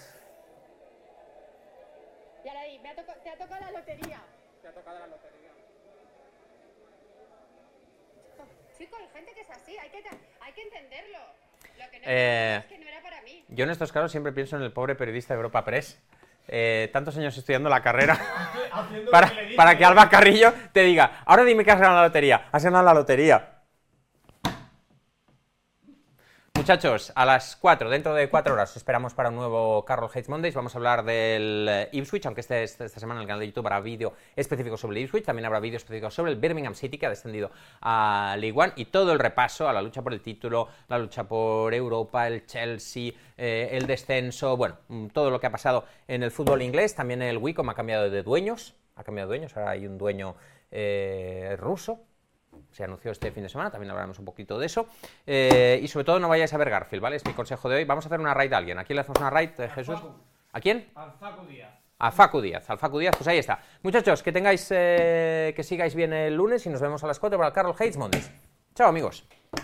Y ahora ahí, me ha toco- te ha tocado la lotería. Te ha tocado la lotería. Chico, hay gente que es así, hay que, hay que entenderlo. Lo que no Eh, es que no era para mí. Yo en estos casos siempre pienso en el pobre periodista de Europa Press, eh, tantos años estudiando la carrera, para, para que Alba Carrillo te diga, ahora dime que has ganado la lotería, has ganado la lotería. Muchachos, a las cuatro, dentro de cuatro horas, os esperamos para un nuevo Carroll Hates Mondays. Vamos a hablar del eh, Ipswich, aunque este, este- esta semana en el canal de YouTube habrá vídeo específico sobre el Ipswich. También habrá vídeo específico sobre el Birmingham City, que ha descendido a League One. Y todo el repaso a la lucha por el título, la lucha por Europa, el Chelsea, eh, el descenso, bueno, mm, todo lo que ha pasado en el fútbol inglés. También el Wycombe ha cambiado de dueños, ha cambiado de dueños, ahora hay un dueño eh, ruso. Se anunció este fin de semana, también hablaremos un poquito de eso. Eh, y sobre todo no vayáis a ver Garfield, ¿vale? Es mi consejo de hoy. Vamos a hacer una raid a alguien. ¿A quién le hacemos una raid, eh, Jesús? ¿A quién? Al Facu Díaz. A Facu Díaz. Al Facu Díaz, pues ahí está. Muchachos, que tengáis, eh, que sigáis bien el lunes y nos vemos a las cuatro para el Carroll Hates Mondays. Chao, amigos.